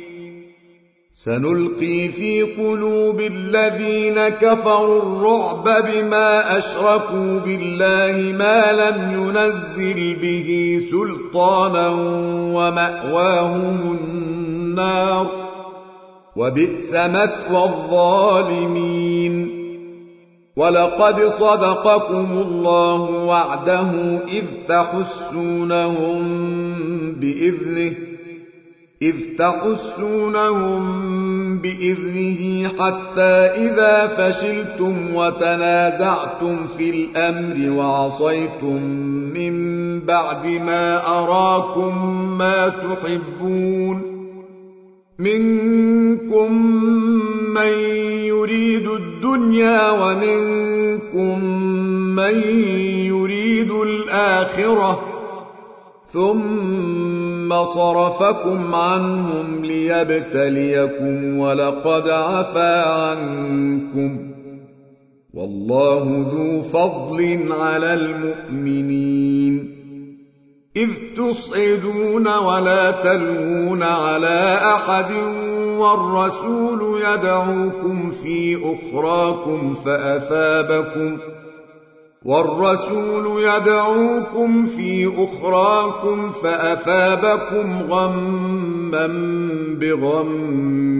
سنلقي في قلوب الذين كفروا الرعب بما أشركوا بالله ما لم ينزل به سلطانا ومأواهم النار وبئس مثوى الظالمين ولقد صدقكم الله وعده إذ تحسونهم بإذنه إذ تحسونهم بإذنه حتى إذا فشلتم وتنازعتم في الأمر وعصيتم من بعد ما أراكم ما تحبون منكم من يريد الدنيا ومنكم من يريد الآخرة ثم صرفكم عنهم ليبتليكم ولقد عفا عنكم والله ذو فضل على المؤمنين إذ تصعدون ولا تلوون على أحد والرسول يدعوكم في أخراكم فأثابكم غما بغم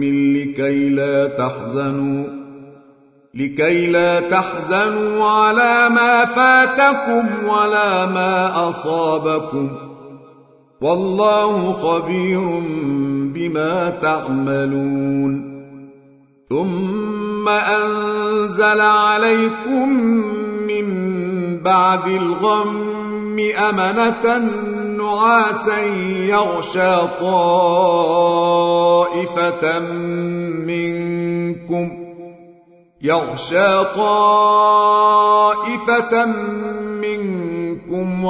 لكي لا تحزنوا على ما فاتكم ولا ما أصابكم والله خبير بما تعملون ثم أنزل عليكم من بعد الغم أمنة نعاسا يغشى طائفة منكم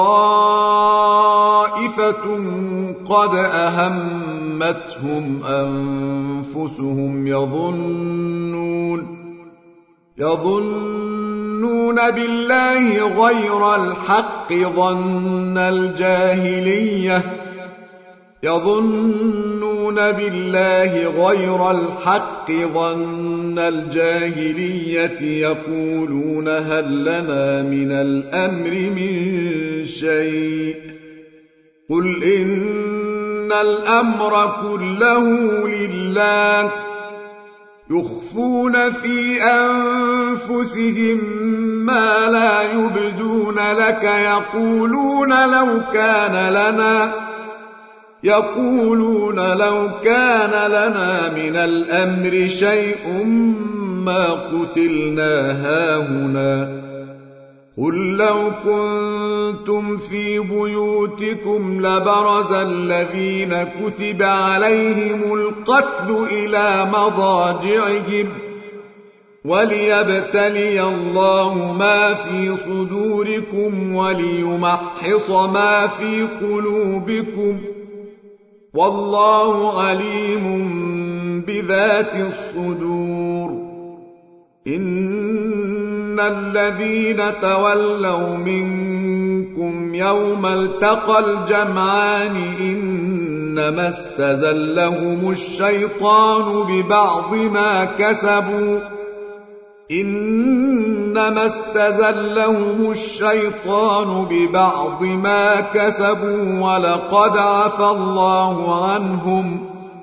وطائفة قد أهمتهم أنفسهم يظنون بالله غير الحق ظن الجاهلية يقولون هل لنا من الأمر من شيء قل إن الأمر كله لله يخفون في أنفسهم ما لا يبدون لك يقولون لو كان لنا من الأمر شيء ما قتلنا هاهنا قل لو كنتم في بيوتكم لبرز الذين كتب عليهم القتل إلى مضاجعهم وليبتلي الله ما في صدوركم وليمحص ما في قلوبكم والله عليم بذات الصدور إن الذين تولوا منكم يوم التقى الجمعان إنما استزلهم الشيطان ببعض ما كسبوا ولقد عفى الله عنهم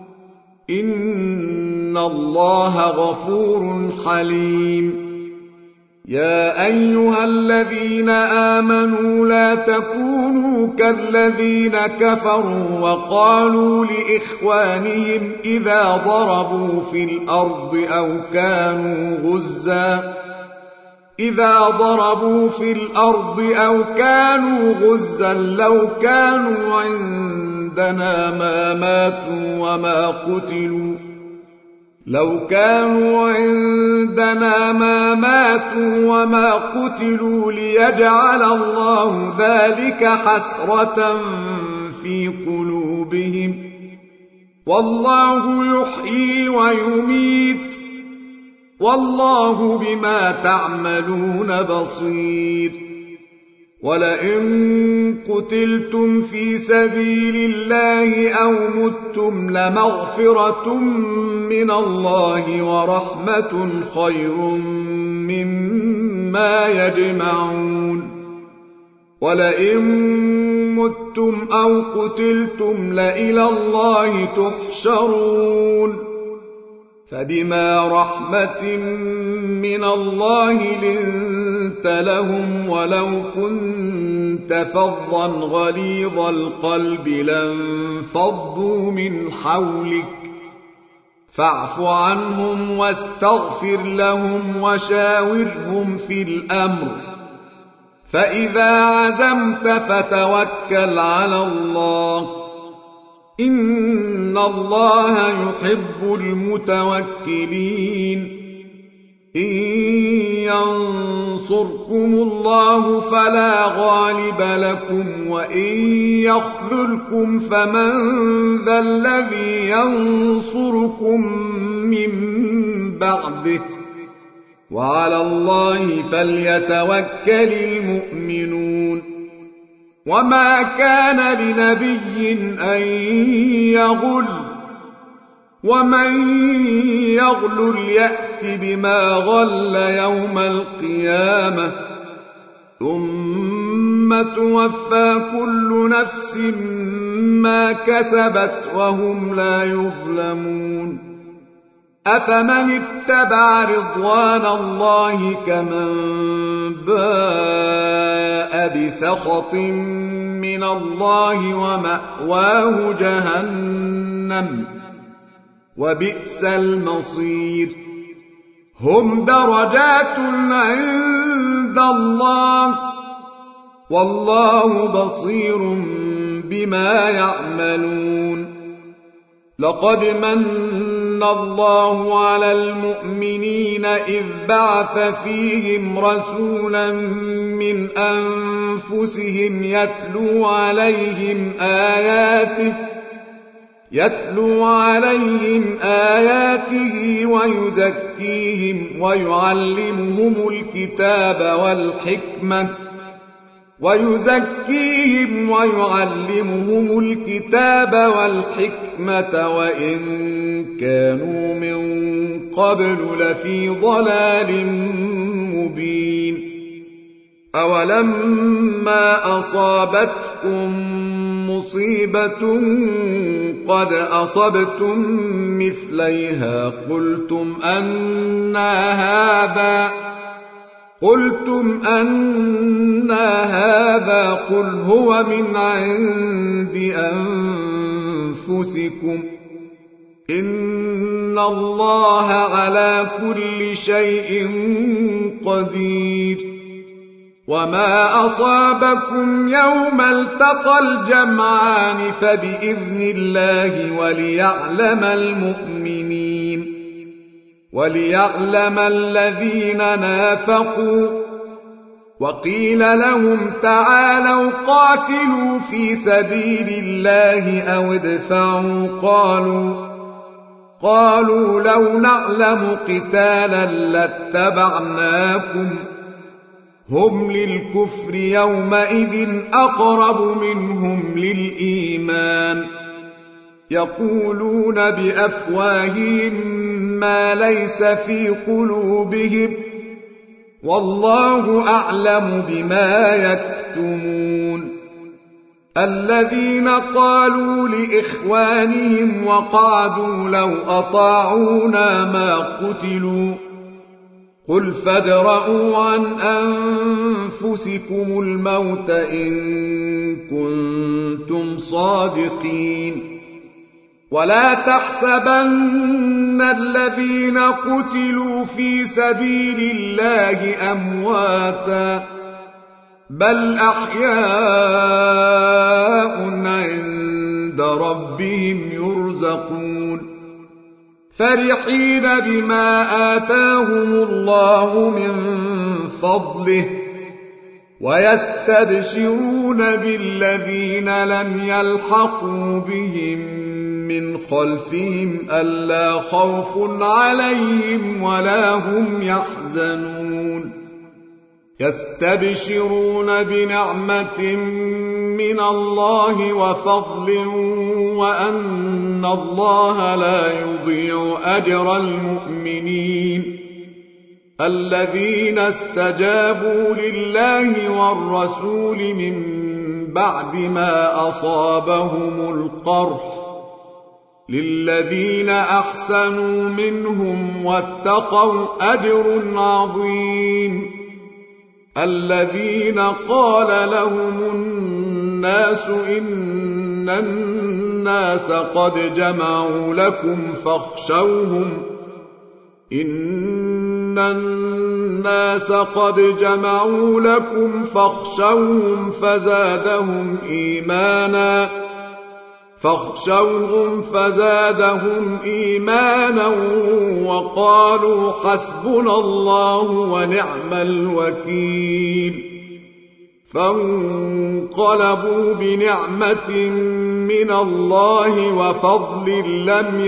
إن الله غفور حليم يا أيها الذين آمنوا لا تكونوا كالذين كفروا وقالوا لإخوانهم إذا ضربوا في الأرض أو كانوا غزا لو كانوا عندنا ما ماتوا وما قتلوا ليجعل الله ذلك حسرة في قلوبهم والله يحيي ويميت والله بما تعملون بصير ولئن قتلتم في سبيل الله أو متم لمغفرة من الله ورحمة خير مما يجمعون ولئن متم أو قتلتم لإلى الله تحشرون فبما رحمة من الله لنت لنت لهم ولو كنت فظا غليظ القلب لانفضوا من حولك فاعف عنهم واستغفر لهم وشاورهم في الأمر فإذا عزمت فتوكل على الله إن الله يحب المتوكلين إن ينصركم الله فلا غالب لكم وإن يخذلكم فمن ذا الذي ينصركم من بعده وعلى الله فليتوكل المؤمنون وما كان لنبي أن يغل ومن يغل يأت بما غل يوم القيامة ثم توفى كل نفس ما كسبت وهم لا يظلمون أفمن اتبع رضوان الله كمن باء بسخط من الله ومأواه جهنم وبئس المصير هم درجات عند الله والله بصير بما يعملون لقد من الله على المؤمنين إذ بعث فيهم رسولا من أنفسهم يتلو عليهم آياته ويزكيهم ويعلمهم الكتاب والحكمة وإن كانوا من قبل لفي ضلال مبين أولما أصابتكم مصيبة قد أصبتم مثليها قلتم أنى هذا قل هو من عند أنفسكم إن الله على كل شيء قدير وما أصابكم يوم التقى الجمعان فبإذن الله وليعلم الذين نافقوا وقيل لهم تعالوا قاتلوا في سبيل الله أو ادفعوا قالوا لو نعلم قتالا لاتبعناكم هم للكفر يومئذ أقرب منهم للإيمان يقولون بأفواههم ما ليس في قلوبهم والله أعلم بما يكتمون الذين قالوا لإخوانهم وقعدوا لو أطاعونا ما قتلوا قل فادرءوا عن أنفسكم الموت إن كنتم صادقين ولا تحسبن الذين قتلوا في سبيل الله أمواتا بل أحياء عند ربهم يرزقون فرحين بما آتاهم الله من فضله ويستبشرون بالذين لم يلحقوا بهم من خلفهم ألا خوف عليهم ولا هم يحزنون يستبشرون بنعمة من الله وفضل وأن الله لا يضيع أجر المؤمنين الذين استجابوا لله والرسول من بعد ما أصابهم القرح للذين أحسنوا منهم واتقوا أجر عظيم الذين قال لهم الناس إن الناس قد جمعوا لكم فاخشوهم فزادهم إيمانا وقالوا حسبنا الله ونعم الوكيل فانقلبوا بنعمة من الله وفضل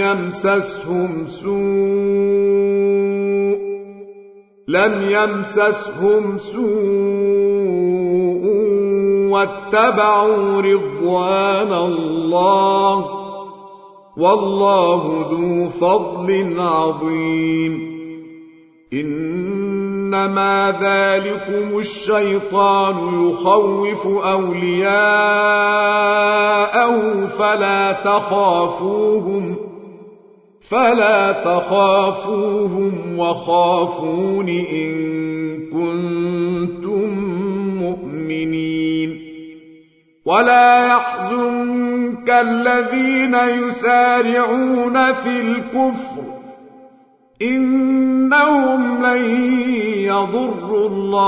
لم يمسسهم سوء واتبعوا رضوان الله والله ذو فضل عظيم إنما ذلكم الشيطان يخوف أولياءه فلا تخافوهم وخافون إن كنتم مؤمنين ولا يحزنك الذين يسارعون في الكفر إنهم لن يضروا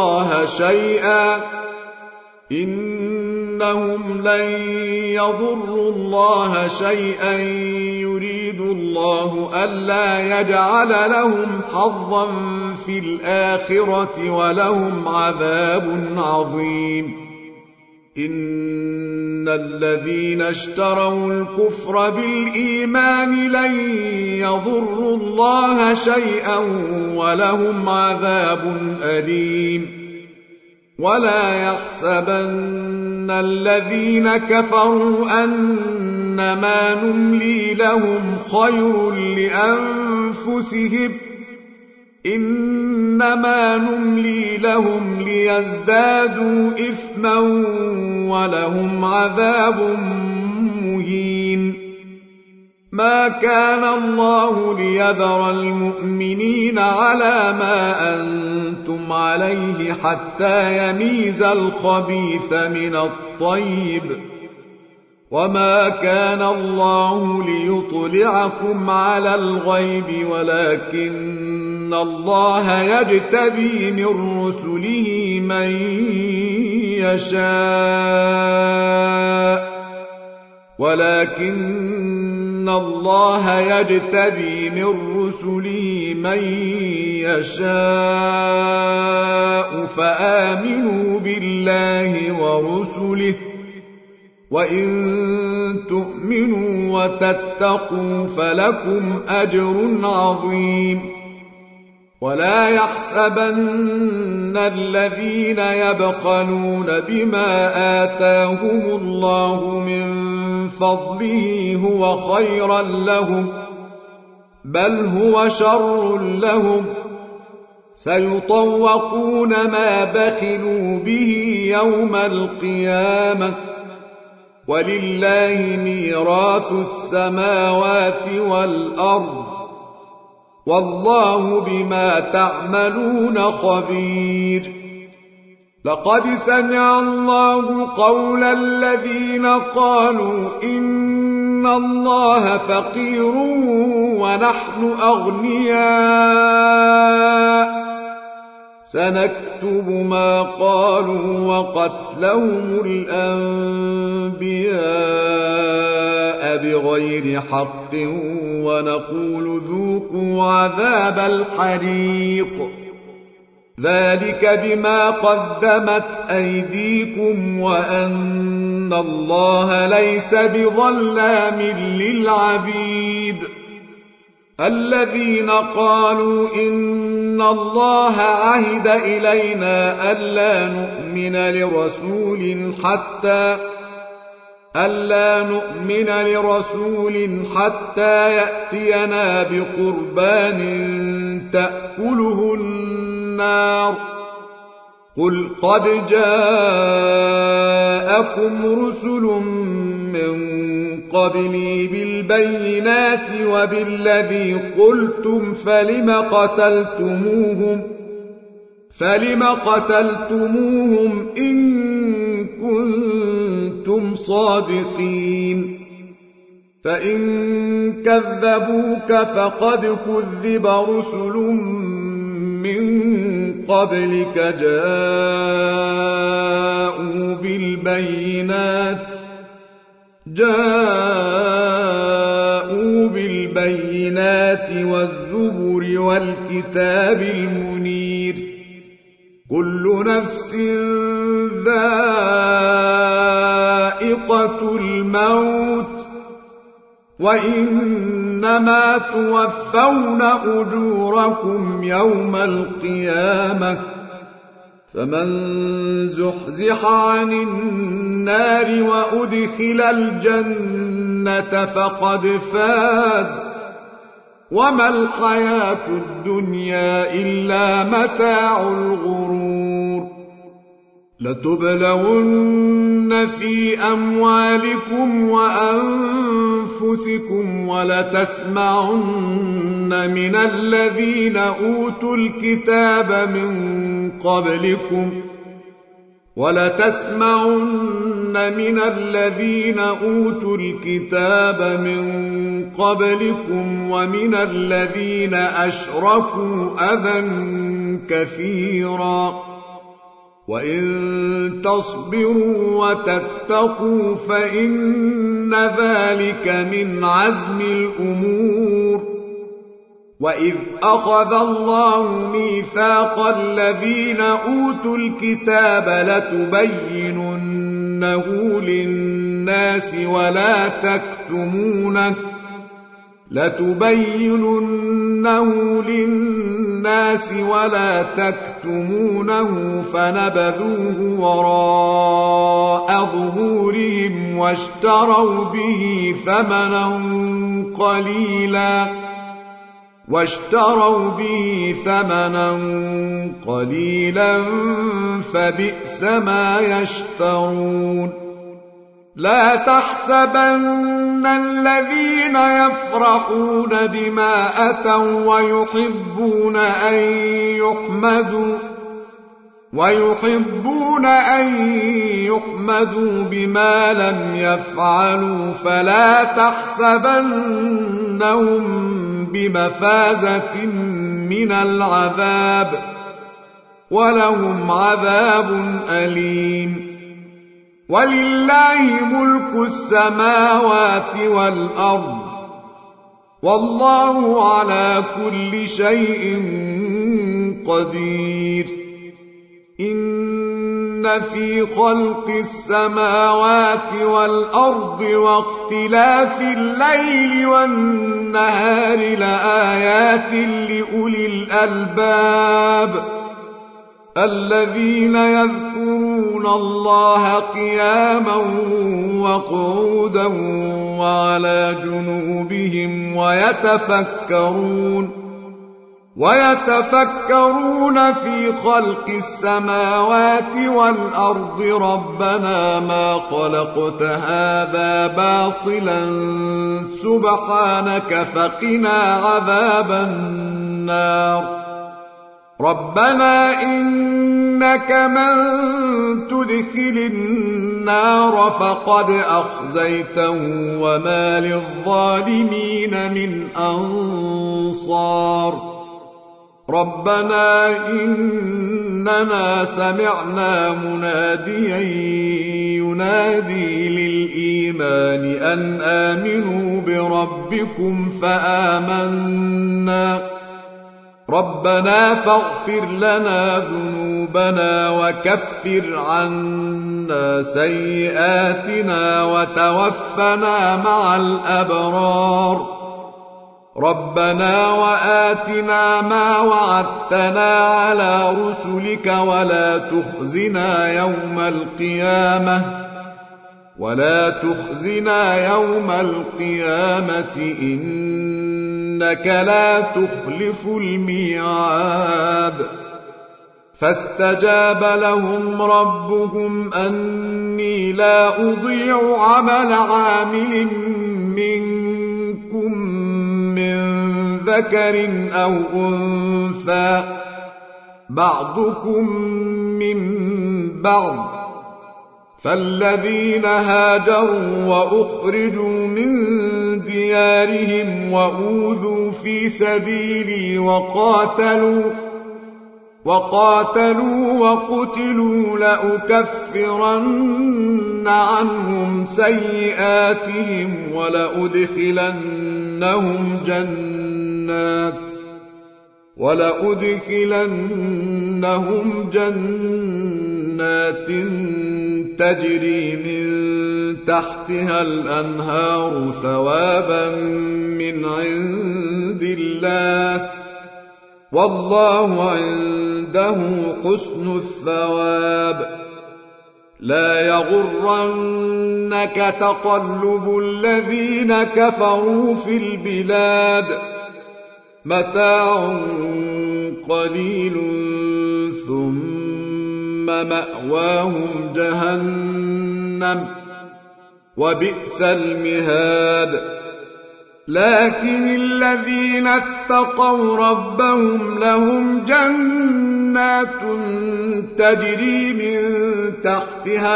الله شيئا يريد الله ألا يجعل لهم حظا في الآخرة ولهم عذاب عظيم إن الذين اشتروا الكفر بالإيمان لن يضروا الله شيئا ولهم عذاب أليم ولا يحسبن الذين كفروا أنما نملي لهم خير لأنفسهم إنما نملي لهم ليزدادوا إثما ولهم عذاب مهين ما كان الله ليذر المؤمنين على ما أنتم عليه حتى يميز الخبيث من الطيب وما كان الله ليطلعكم على الغيب ولكن الله يجتبي من رسله من يشاء فآمنوا بالله ورسله وإن تؤمنوا وتتقوا فلكم أجر عظيم ولا يحسبن الذين يبخلون بما آتاهم الله من فضله هو خيرا لهم بل هو شر لهم سيطوقون ما بخلوا به يوم القيامة ولله ميراث السماوات والأرض والله بما تعملون خبير لقد سمع الله قول الذين قالوا إن الله فقير ونحن أغنياء سنكتب ما قالوا وقتلهم الأنبياء بغير حق ونقول ذوقوا عذاب الحريق ذلك بما قدمت أيديكم وأن الله ليس بظلام للعبيد الذين قالوا إن الله عهد إلينا ألا نؤمن لرسول حتى يأتينا بقربان تأكله النار قل قد جاءكم رسل من قبلي بالبينات وبالذي قلتم فلم قتلتموهم إن كنتم صادقين فإن كذبوك فقد كذب رسل من قبلك جاءوا بالبينات والزبر والكتاب المنير كل نفس ذائقة الموت وإنما توفون أجوركم يوم القيامة فمن زحزح عن النار وأدخل الجنة فقد فاز وما الحياة الدنيا إلا متاع الغرور لتبلون في أموالكم وأنفسكم ولتسمعن من الذين أوتوا الكتاب من قبلكم ومن الذين أشركوا أذى كثيرا وإن تصبروا وتتقوا فإن ذلك من عزم الأمور وإذ أخذ الله ميثاق الذين أوتوا الكتاب لتبيننه للناس ولا تكتمونه فنبذوه وراء ظهورهم واشتروا به ثمنا قليلا فبئس ما يشترون لا تحسبن الذين يفرحون بما أتوا ويحبون أن يحمدوا بما لم يفعلوا فلا تحسبنهم بمفازة من العذاب ولهم عذاب أليم ولله ملك السماوات والأرض والله على كل شيء قدير إن في خلق السماوات والأرض واختلاف الليل والنهار لآيات لأولي الألباب الذين يذكرون الله قياما وقعودا وعلى جنوبهم ويتفكرون في خلق السماوات والأرض ربنا ما خلقت هذا باطلا سبحانك فقنا عذاب النار ربنا إنك من تدخل النار فقد أخزيته وما للظالمين من أنصار ربنا إننا سمعنا مناديا ينادي للإيمان أن آمنوا بربكم فآمنا ربنا فاغفر لنا ذنوبنا وكفر عنا سيئاتنا وتوفنا مع الأبرار ربنا وآتنا ما وعدتنا على رسلك ولا تخزنا يوم القيامة إنك لا تخلف الميعاد فاستجاب لهم ربهم أني لا أضيع عمل عامل منكم من ذكر أو أنثى بعضكم من بعض. فالذين هاجروا وأخرجوا من ديارهم وأوذوا في سبيلي وقاتلوا وقتلوا لأكفرن عنهم سيئاتهم ولأدخلنهم جنات تجري من تحتها الأنهار ثوابا من عند الله، والله عنده حسن الثواب. لا يغرنك تقلب الذين كفروا في البلاد، متاع قليل ثم مأواهم جهنم وبئس المهاد. لكن الذين اتقوا ربهم لهم جنات تجري من تحتها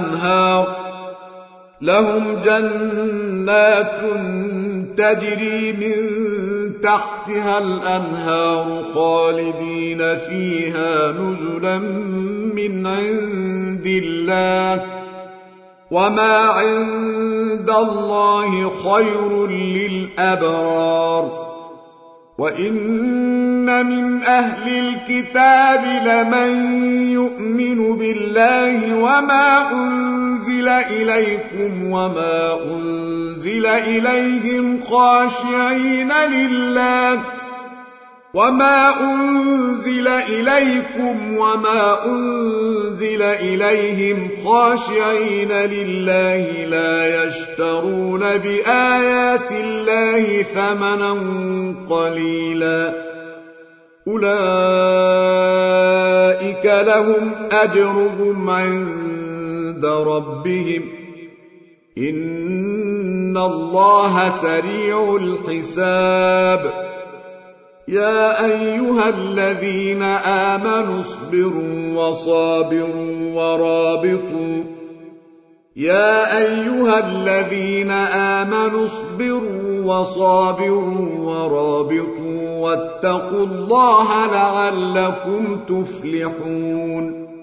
الأنهار خالدين فيها نزلا من عند الله، وما عند الله خير للأبرار. وإن من أهل الكتاب لمن يؤمن بالله وما أنزل إليكم وما أنزل إليهم خاشعين لله لا يشترون بآيات الله ثمنا قليلا. أولئك لهم أجرهم عند ربهم إن الله سريع الحساب. يا أيها الذين آمنوا اصبروا وصابروا ورابطوا واتقوا الله لعلكم تفلحون.